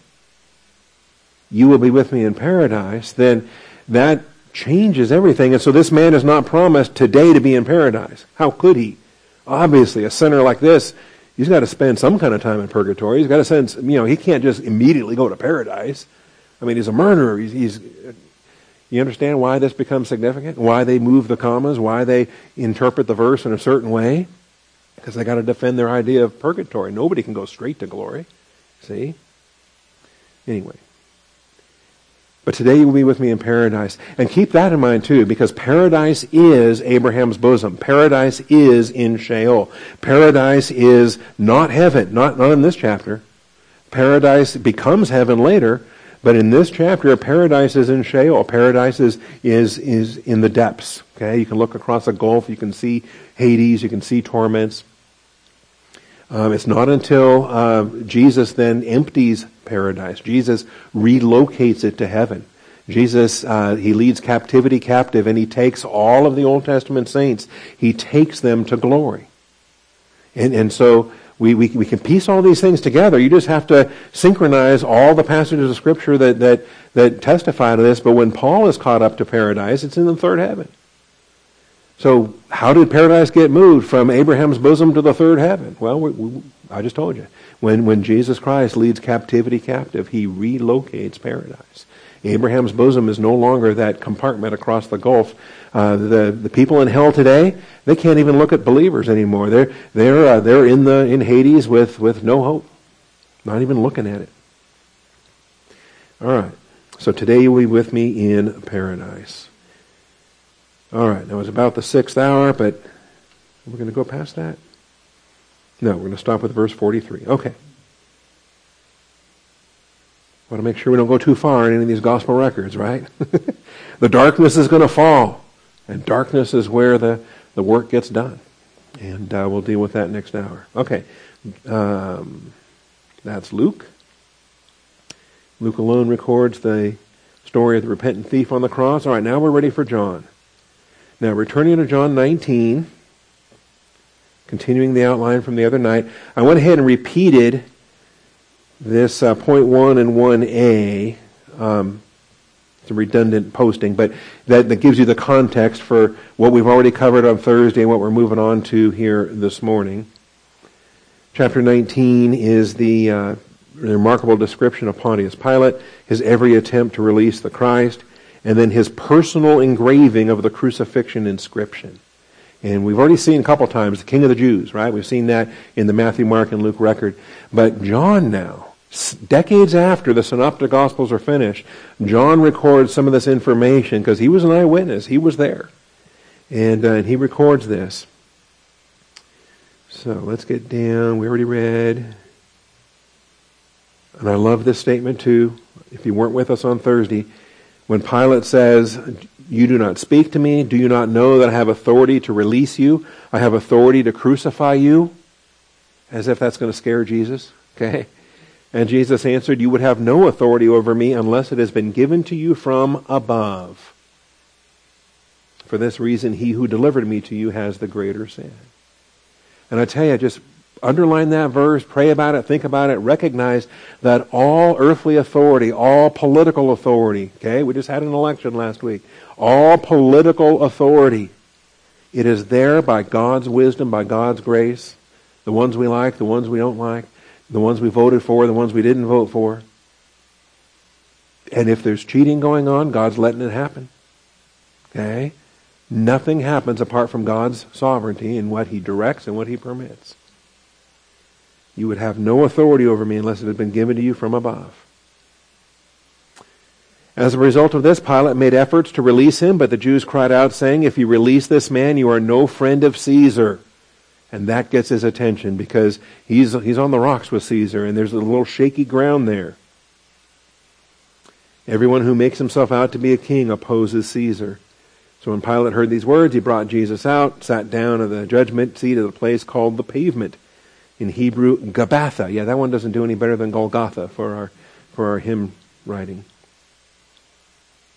you will be with me in paradise, then that changes everything. And so this man is not promised today to be in paradise. How could he? Obviously, a sinner like this, he's got to spend some kind of time in purgatory. He's got to spend, you know, he can't just immediately go to paradise. I mean, he's a murderer. He's, he's you understand why this becomes significant? Why they move the commas? Why they interpret the verse in a certain way? Because they got to defend their idea of purgatory. Nobody can go straight to glory. See? Anyway. But today you will be with me in paradise. And keep that in mind too, because paradise is Abraham's bosom. Paradise is in Sheol. Paradise is not heaven, not, not in this chapter. Paradise becomes heaven later, but in this chapter, paradise is in Sheol. Paradise is, is, is in the depths. Okay, you can look across a gulf, you can see Hades, you can see torments. Um, it's not until uh, Jesus then empties paradise. Jesus relocates it to heaven. Jesus, uh, he leads captivity captive, and he takes all of the Old Testament saints. He takes them to glory. And and so we, we we can piece all these things together. You just have to synchronize all the passages of Scripture that that that testify to this. But when Paul is caught up to paradise, it's in the third heaven. So how did paradise get moved from Abraham's bosom to the third heaven? Well, we, we, I just told you. When, when Jesus Christ leads captivity captive, he relocates paradise. Abraham's bosom is no longer that compartment across the gulf. Uh, the, the people in hell today, they can't even look at believers anymore. They're, they're, uh, they're in, the, in Hades with, with no hope. Not even looking at it. All right. So today you will be with me in paradise. All right, now it's about the sixth hour, but we're going to go past that? No, we're going to stop with verse forty-three. Okay. Want to make sure we don't go too far in any of these gospel records, right? The darkness is going to fall, and darkness is where the, the work gets done. And uh, we'll deal with that next hour. Okay, um, that's Luke. Luke alone records the story of the repentant thief on the cross. All right, now we're ready for John. Now, returning to John nineteen, continuing the outline from the other night, I went ahead and repeated this uh, point one and one A. Um, it's a redundant posting, but that, that gives you the context for what we've already covered on Thursday and what we're moving on to here this morning. Chapter nineteen is the uh, remarkable description of Pontius Pilate, his every attempt to release the Christ, and then his personal engraving of the crucifixion inscription. And we've already seen a couple times the King of the Jews, right? We've seen that in the Matthew, Mark, and Luke record. But John now, decades after the Synoptic Gospels are finished, John records some of this information because he was an eyewitness. He was there. And, uh, and he records this. So let's get down. We already read. And I love this statement too. If you weren't with us on Thursday, when Pilate says, you do not speak to me, do you not know that I have authority to release you? I have authority to crucify you? As if that's going to scare Jesus. Okay? And Jesus answered, you would have no authority over me unless it has been given to you from above. For this reason, he who delivered me to you has the greater sin. And I tell you, just underline that verse, pray about it, think about it, recognize that all earthly authority, all political authority, okay, we just had an election last week, all political authority, it is there by God's wisdom, by God's grace, the ones we like, the ones we don't like, the ones we voted for, the ones we didn't vote for. And if there's cheating going on, God's letting it happen. Okay? Nothing happens apart from God's sovereignty in what he directs and what he permits. You would have no authority over me unless it had been given to you from above. As a result of this, Pilate made efforts to release him, but the Jews cried out, saying, if you release this man, you are no friend of Caesar. And that gets his attention because he's, he's on the rocks with Caesar, and there's a little shaky ground there. Everyone who makes himself out to be a king opposes Caesar. So when Pilate heard these words, he brought Jesus out, sat down at the judgment seat of the place called the Pavement. In Hebrew, Gabbatha. Yeah, that one doesn't do any better than Golgotha for our for our hymn writing.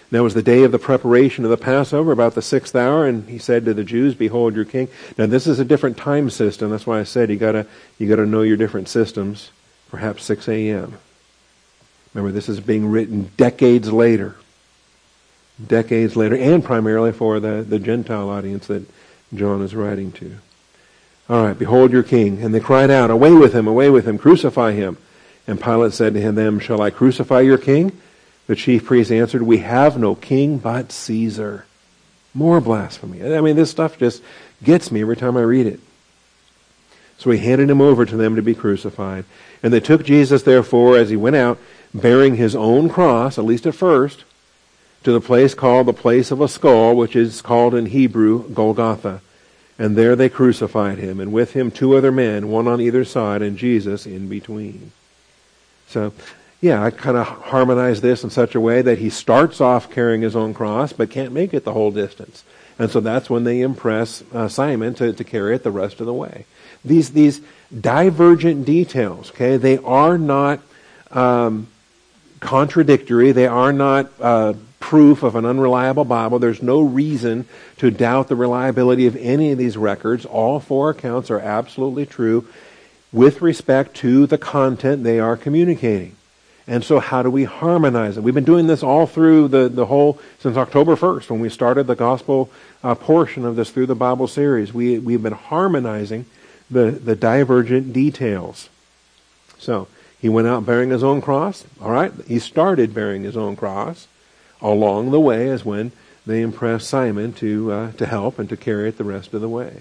Now it was the day of the preparation of the Passover, about the sixth hour, and he said to the Jews, "Behold your king." Now this is a different time system. That's why I said you gotta you gotta know your different systems. Perhaps six a.m. Remember, this is being written decades later. Decades later, and primarily for the, the Gentile audience that John is writing to. All right, behold your king. And they cried out, "Away with him, away with him, crucify him." And Pilate said to them, "Shall I crucify your king?" The chief priests answered, "We have no king but Caesar." More blasphemy. I mean, this stuff just gets me every time I read it. So he handed him over to them to be crucified. And they took Jesus, therefore, as he went out, bearing his own cross, at least at first, to the place called the place of a skull, which is called in Hebrew Golgotha. And there they crucified him, and with him two other men, one on either side, and Jesus in between. So, yeah, I kind of harmonize this in such a way that he starts off carrying his own cross, but can't make it the whole distance. And so that's when they impress uh, Simon to, to carry it the rest of the way. These these divergent details, okay, they are not um, contradictory. They are not uh, proof of an unreliable Bible. There's no reason to doubt the reliability of any of these records. All four accounts are absolutely true with respect to the content they are communicating. And so how do we harmonize it? We've been doing this all through the, the whole, since October first, when we started the gospel uh, portion of this Through the Bible series. We, we've been harmonizing the, the divergent details. So, he went out bearing his own cross. All right, he started bearing his own cross. Along the way is when they impressed Simon to uh, to help and to carry it the rest of the way.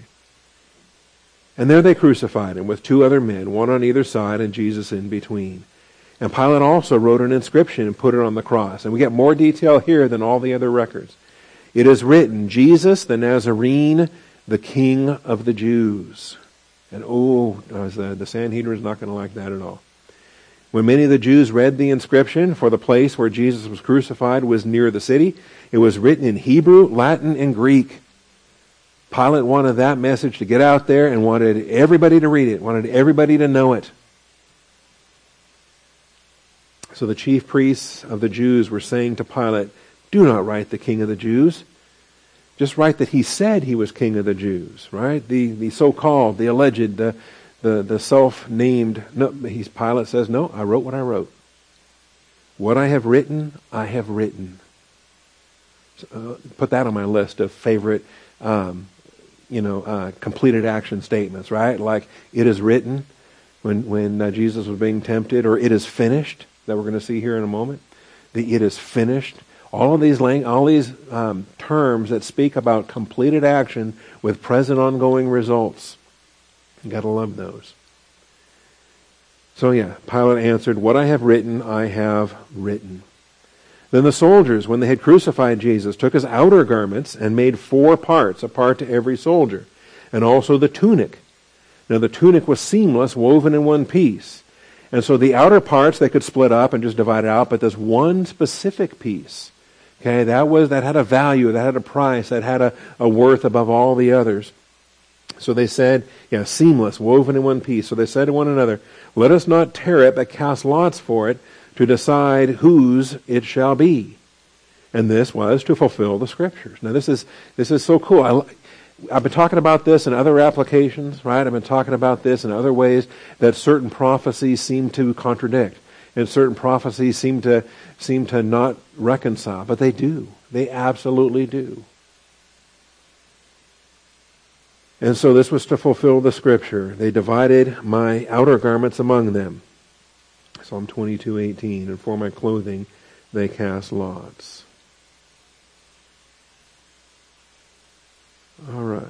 And there they crucified him with two other men, one on either side and Jesus in between. And Pilate also wrote an inscription and put it on the cross. And we get more detail here than all the other records. It is written, "Jesus the Nazarene, the King of the Jews." And oh, the, the Sanhedrin is not going to like that at all. When many of the Jews read the inscription, for the place where Jesus was crucified was near the city, it was written in Hebrew, Latin, and Greek. Pilate wanted that message to get out there and wanted everybody to read it, wanted everybody to know it. So the chief priests of the Jews were saying to Pilate, "Do not write the King of the Jews. Just write that he said he was King of the Jews," right? The the so-called, the alleged, the the, the self-named. No, he's, Pilate says, "No, I wrote what I wrote. What I have written, I have written." So, uh, put that on my list of favorite, um, you know, uh, completed action statements, right? Like, "It is written," when when uh, Jesus was being tempted, or "It is finished," that we're going to see here in a moment. The "it is finished." All of these lang- all these um, terms that speak about completed action with present ongoing results. You got to love those. So yeah, Pilate answered, "What I have written, I have written." Then the soldiers, when they had crucified Jesus, took his outer garments and made four parts, a part to every soldier, and also the tunic. Now the tunic was seamless, woven in one piece. And so the outer parts they could split up and just divide it out, but there's one specific piece. Okay, that was that had a value, that had a price, that had a, a worth above all the others. So they said, yeah, seamless, woven in one piece. So they said to one another, "Let us not tear it, but cast lots for it to decide whose it shall be." And this was to fulfill the Scriptures. Now this is this is so cool. I, I've been talking about this in other applications, right? I've been talking about this in other ways that certain prophecies seem to contradict, and certain prophecies seem to seem to not reconcile, but they do. They absolutely do. And so this was to fulfill the Scripture. They divided my outer garments among them. Psalm twenty-two eighteen, and for my clothing they cast lots. All right.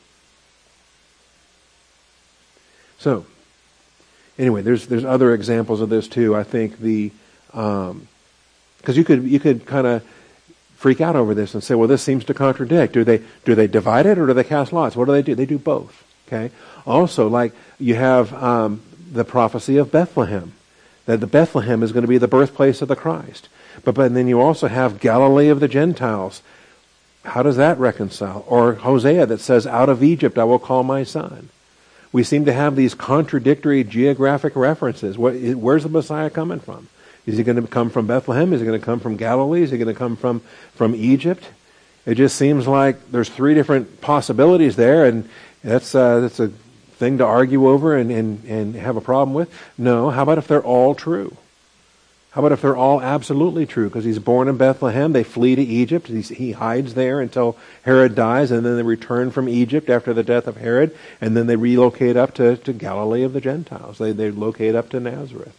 So, anyway, there's there's other examples of this too. I think the um, because you could you could kind of freak out over this and say, well, this seems to contradict. Do they do they divide it or do they cast lots? What do they do? They do both. Okay. Also, like you have um, the prophecy of Bethlehem, that the Bethlehem is going to be the birthplace of the Christ. But but then you also have Galilee of the Gentiles. How does that reconcile? Or Hosea that says, "Out of Egypt I will call my son." We seem to have these contradictory geographic references. Where's the Messiah coming from? Is he going to come from Bethlehem? Is he going to come from Galilee? Is he going to come from, from Egypt? It just seems like there's three different possibilities there, and that's uh, that's a thing to argue over and, and, and have a problem with. No, how about if they're all true? How about if they're all absolutely true? Because he's born in Bethlehem, they flee to Egypt, He's, he hides there until Herod dies, and then they return from Egypt after the death of Herod, and then they relocate up to, to Galilee of the Gentiles. They, they locate up to Nazareth.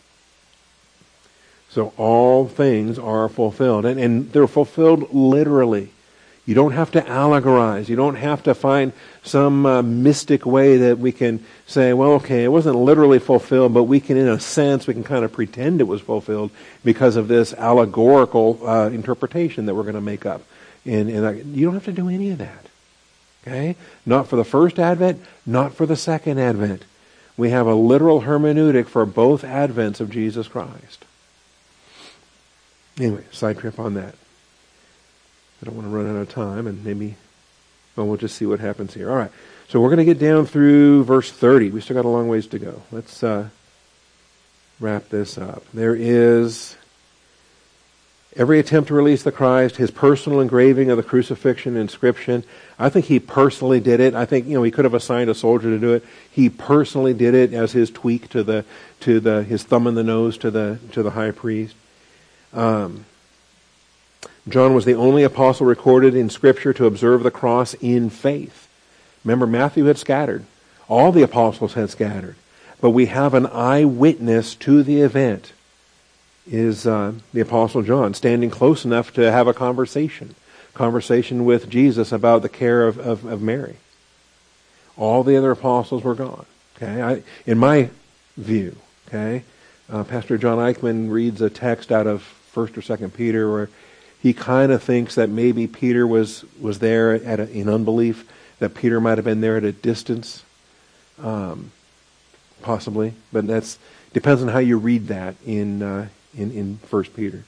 So all things are fulfilled, and, and they're fulfilled literally. You don't have to allegorize. You don't have to find some uh, mystic way that we can say, well, okay, it wasn't literally fulfilled, but we can, in a sense, we can kind of pretend it was fulfilled because of this allegorical uh, interpretation that we're going to make up. And, and uh, you don't have to do any of that. Okay? Not for the first Advent, not for the second Advent. We have a literal hermeneutic for both Advents of Jesus Christ. Anyway, side trip on that. I don't want to run out of time, and maybe, well, we'll just see what happens here. All right, so we're going to get down through verse thirty. We still got a long ways to go. Let's uh, wrap this up. There is every attempt to release the Christ, his personal engraving of the crucifixion inscription. I think he personally did it. I think, you know, he could have assigned a soldier to do it. He personally did it as his tweak to the to the his thumb in the nose to the to the high priest. Um, John was the only apostle recorded in Scripture to observe the cross in faith. Remember, Matthew had scattered. All the apostles had scattered. But we have an eyewitness to the event, is uh, the Apostle John, standing close enough to have a conversation. Conversation with Jesus about the care of, of, of Mary. All the other apostles were gone. Okay, I, in my view, okay, uh, Pastor John Eichmann reads a text out of First or Second Peter where he kind of thinks that maybe Peter was, was there at a, in unbelief, that Peter might have been there at a distance, um, possibly. But that's depends on how you read that in uh, in in First Peter.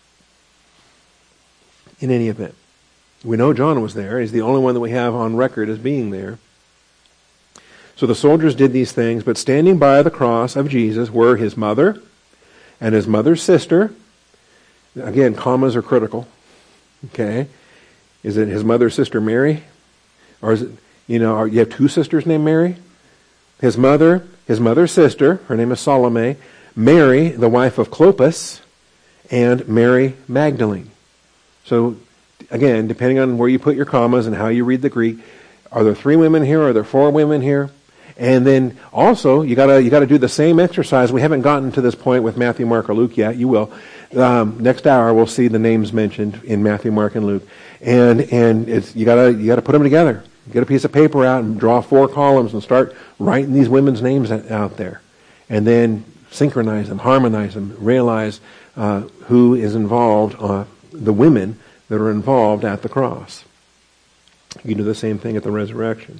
In any event, we know John was there. He's the only one that we have on record as being there. So the soldiers did these things, but standing by the cross of Jesus were his mother and his mother's sister. Again, commas are critical. Okay, is it his mother's sister Mary, or is it, you know, are, you have two sisters named Mary? His mother, his mother's sister, her name is Salome, Mary, the wife of Clopas, and Mary Magdalene. So, again, depending on where you put your commas and how you read the Greek, are there three women here? Are there four women here? And then also, you gotta you gotta do the same exercise. We haven't gotten to this point with Matthew, Mark, or Luke yet. You will. Um, next hour, we'll see the names mentioned in Matthew, Mark, and Luke, and and it's you gotta you gotta put them together. Get a piece of paper out and draw four columns and start writing these women's names out there, and then synchronize them, harmonize them, realize uh, who is involved, uh, the women that are involved at the cross. You do the same thing at the resurrection.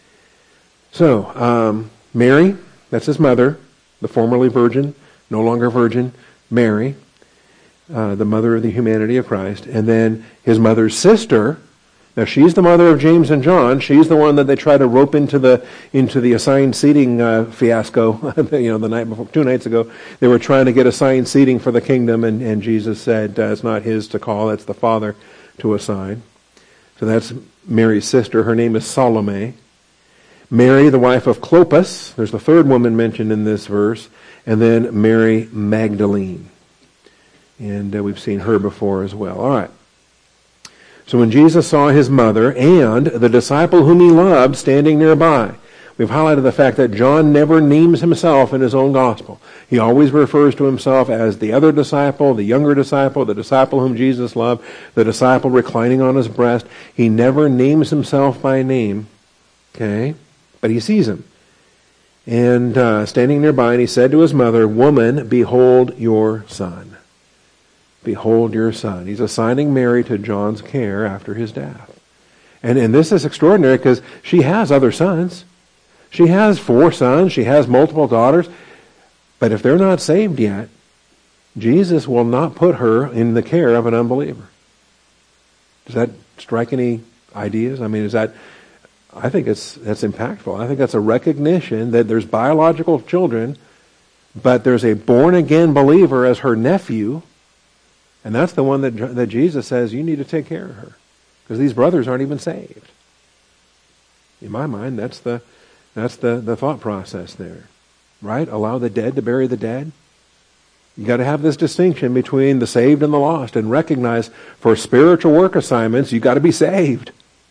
So, um, Mary, that's his mother, the formerly virgin, no longer virgin, Mary, uh, the mother of the humanity of Christ. And then his mother's sister, now she's the mother of James and John. She's the one that they try to rope into the into the assigned seating uh, fiasco. you know, the night before, two nights ago, they were trying to get assigned seating for the kingdom, and, and Jesus said uh, it's not his to call, it's the Father to assign. So that's Mary's sister. Her name is Salome. Mary, the wife of Clopas, there's the third woman mentioned in this verse, and then Mary Magdalene. And uh, we've seen her before as well. All right. So when Jesus saw his mother and the disciple whom he loved standing nearby, we've highlighted the fact that John never names himself in his own gospel. He always refers to himself as the other disciple, the younger disciple, the disciple whom Jesus loved, the disciple reclining on his breast. He never names himself by name. Okay? But he sees him. And uh, standing nearby, and he said to his mother, "Woman, behold your son." Behold your son. He's assigning Mary to John's care after his death. And, and this is extraordinary because she has other sons. She has four sons. She has multiple daughters. But if they're not saved yet, Jesus will not put her in the care of an unbeliever. Does that strike any ideas? I mean, is that... I think it's that's impactful. I think that's a recognition that there's biological children, but there's a born-again believer as her nephew, and that's the one that, that Jesus says, you need to take care of her, because these brothers aren't even saved. In my mind, that's the that's the, the thought process there, right? Allow the dead to bury the dead. You got to have this distinction between the saved and the lost, and recognize for spiritual work assignments, you got to be saved.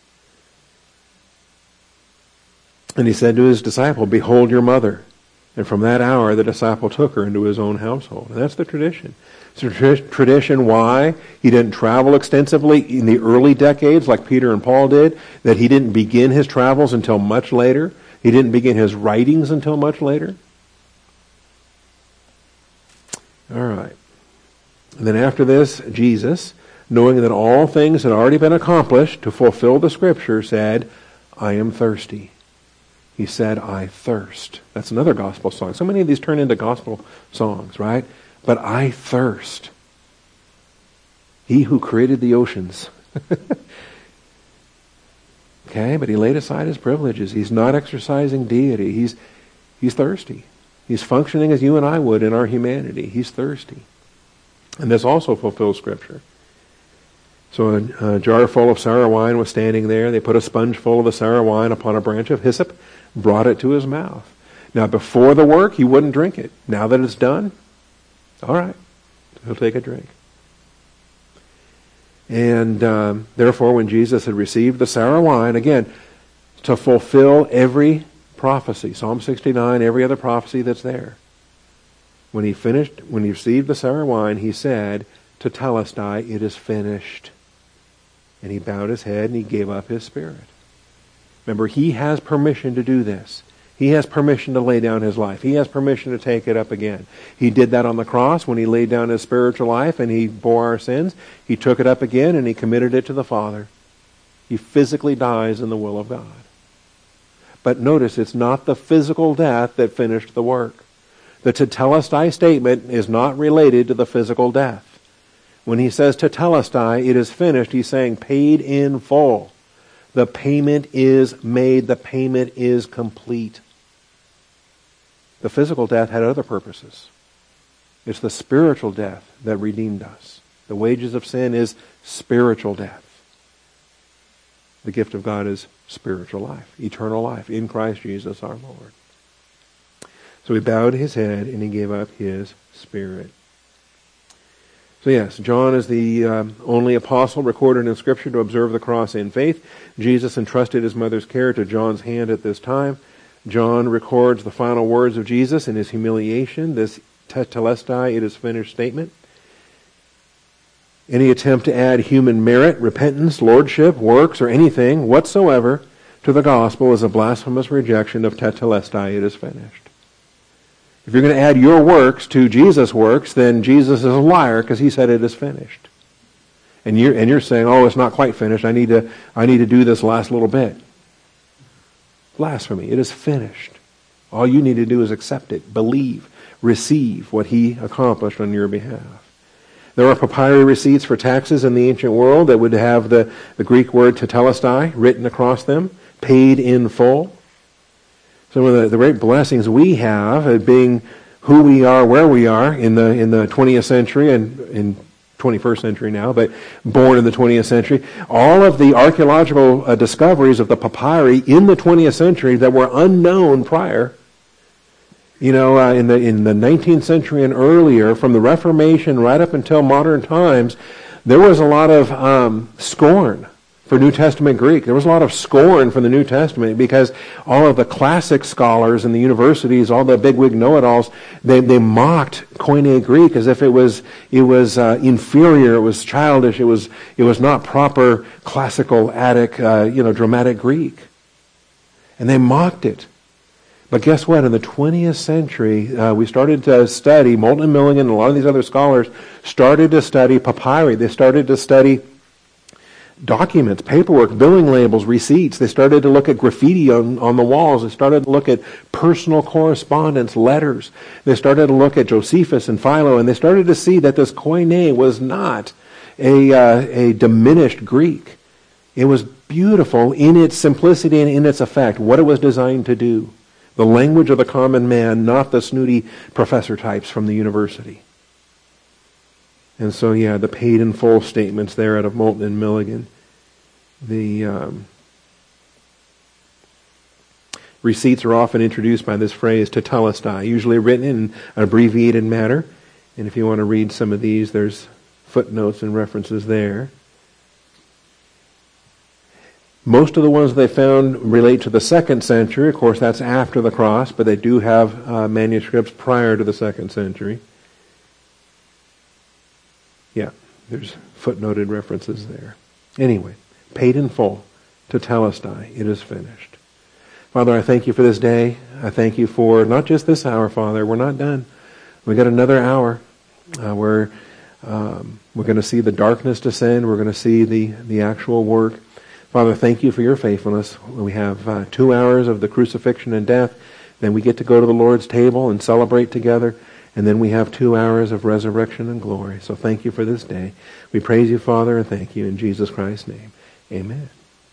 And he said to his disciple, behold your mother. And from that hour, the disciple took her into his own household. And that's the tradition. It's a tra- tradition why he didn't travel extensively in the early decades like Peter and Paul did, that he didn't begin his travels until much later. He didn't begin his writings until much later. All right. And then after this, Jesus, knowing that all things had already been accomplished to fulfill the Scripture, said, I am thirsty. He said, I thirst. That's another gospel song. So many of these turn into gospel songs, right? But I thirst. He who created the oceans. Okay, but he laid aside his privileges. He's not exercising deity. He's, he's thirsty. He's functioning as you and I would in our humanity. He's thirsty. And this also fulfills Scripture. So a, a jar full of sour wine was standing there. They put a sponge full of the sour wine upon a branch of hyssop, brought it to his mouth. Now, before the work, he wouldn't drink it. Now that it's done, all right, he'll take a drink. And um, therefore, when Jesus had received the sour wine, again, to fulfill every prophecy, Psalm sixty-nine, every other prophecy that's there. When he finished, when he received the sour wine, he said, Tetelestai, it is finished. And he bowed his head and he gave up his spirit. Remember, he has permission to do this. He has permission to lay down his life. He has permission to take it up again. He did that on the cross when he laid down his spiritual life and he bore our sins. He took it up again and he committed it to the Father. He physically dies in the will of God. But notice, it's not the physical death that finished the work. The Tetelestai statement is not related to the physical death. When he says Tetelestai, it is finished, he's saying paid in full. The payment is made. The payment is complete. The physical death had other purposes. It's the spiritual death that redeemed us. The wages of sin is spiritual death. The gift of God is spiritual life, eternal life in Christ Jesus our Lord. So he bowed his head and he gave up his spirit. So yes, John is the um, only apostle recorded in Scripture to observe the cross in faith. Jesus entrusted his mother's care to John's hand at this time. John records the final words of Jesus in his humiliation, this Tetelestai, it is finished statement. Any attempt to add human merit, repentance, lordship, works, or anything whatsoever to the gospel is a blasphemous rejection of Tetelestai, it is finished. If you're going to add your works to Jesus' works, then Jesus is a liar because he said it is finished. And you're, and you're saying, oh, it's not quite finished. I need to, I need to do this last little bit. Blasphemy. It is finished. All you need to do is accept it, believe, receive what he accomplished on your behalf. There are papyri receipts for taxes in the ancient world that would have the, the Greek word tetelestai written across them, paid in full. Some of the, the great blessings we have at being who we are, where we are in the in the twentieth century and in twenty-first century now, but born in the twentieth century. All of the archaeological uh, discoveries of the papyri in the twentieth century that were unknown prior, you know, uh, in the in the nineteenth century and earlier, from the Reformation right up until modern times, there was a lot of um, scorn for New Testament Greek. There was a lot of scorn for the New Testament because all of the classic scholars in the universities, all the bigwig know-it-alls, they, they mocked Koine Greek as if it was it was uh, inferior, it was childish, it was it was not proper classical, Attic, uh, you know, dramatic Greek, and they mocked it. But guess what? In the twentieth century, uh, we started to study. Moulton and Milligan and a lot of these other scholars started to study papyri. They started to study documents, paperwork, billing labels, receipts. They started to look at graffiti on, on the walls. They started to look at personal correspondence, letters. They started to look at Josephus and Philo, and they started to see that this Koine was not a, uh, a diminished Greek. It was beautiful in its simplicity and in its effect, what it was designed to do. The language of the common man, not the snooty professor types from the university. And so, yeah, the paid in full statements there out of Moulton and Milligan. The um, receipts are often introduced by this phrase, tetelestai, usually written in an abbreviated manner. And if you want to read some of these, there's footnotes and references there. Most of the ones they found relate to the second century. Of course, that's after the cross, but they do have uh, manuscripts prior to the second century. Yeah, there's footnoted references there. Anyway, paid in full, tetelestai, it is finished. Father, I thank you for this day. I thank you for not just this hour, Father. We're not done. We got another hour uh, where um, we're going to see the darkness descend. We're going to see the, the actual work. Father, thank you for your faithfulness. We have uh, two hours of the crucifixion and death. Then we get to go to the Lord's table and celebrate together. And then we have two hours of resurrection and glory. So thank you for this day. We praise you, Father, and thank you in Jesus Christ's name. Amen.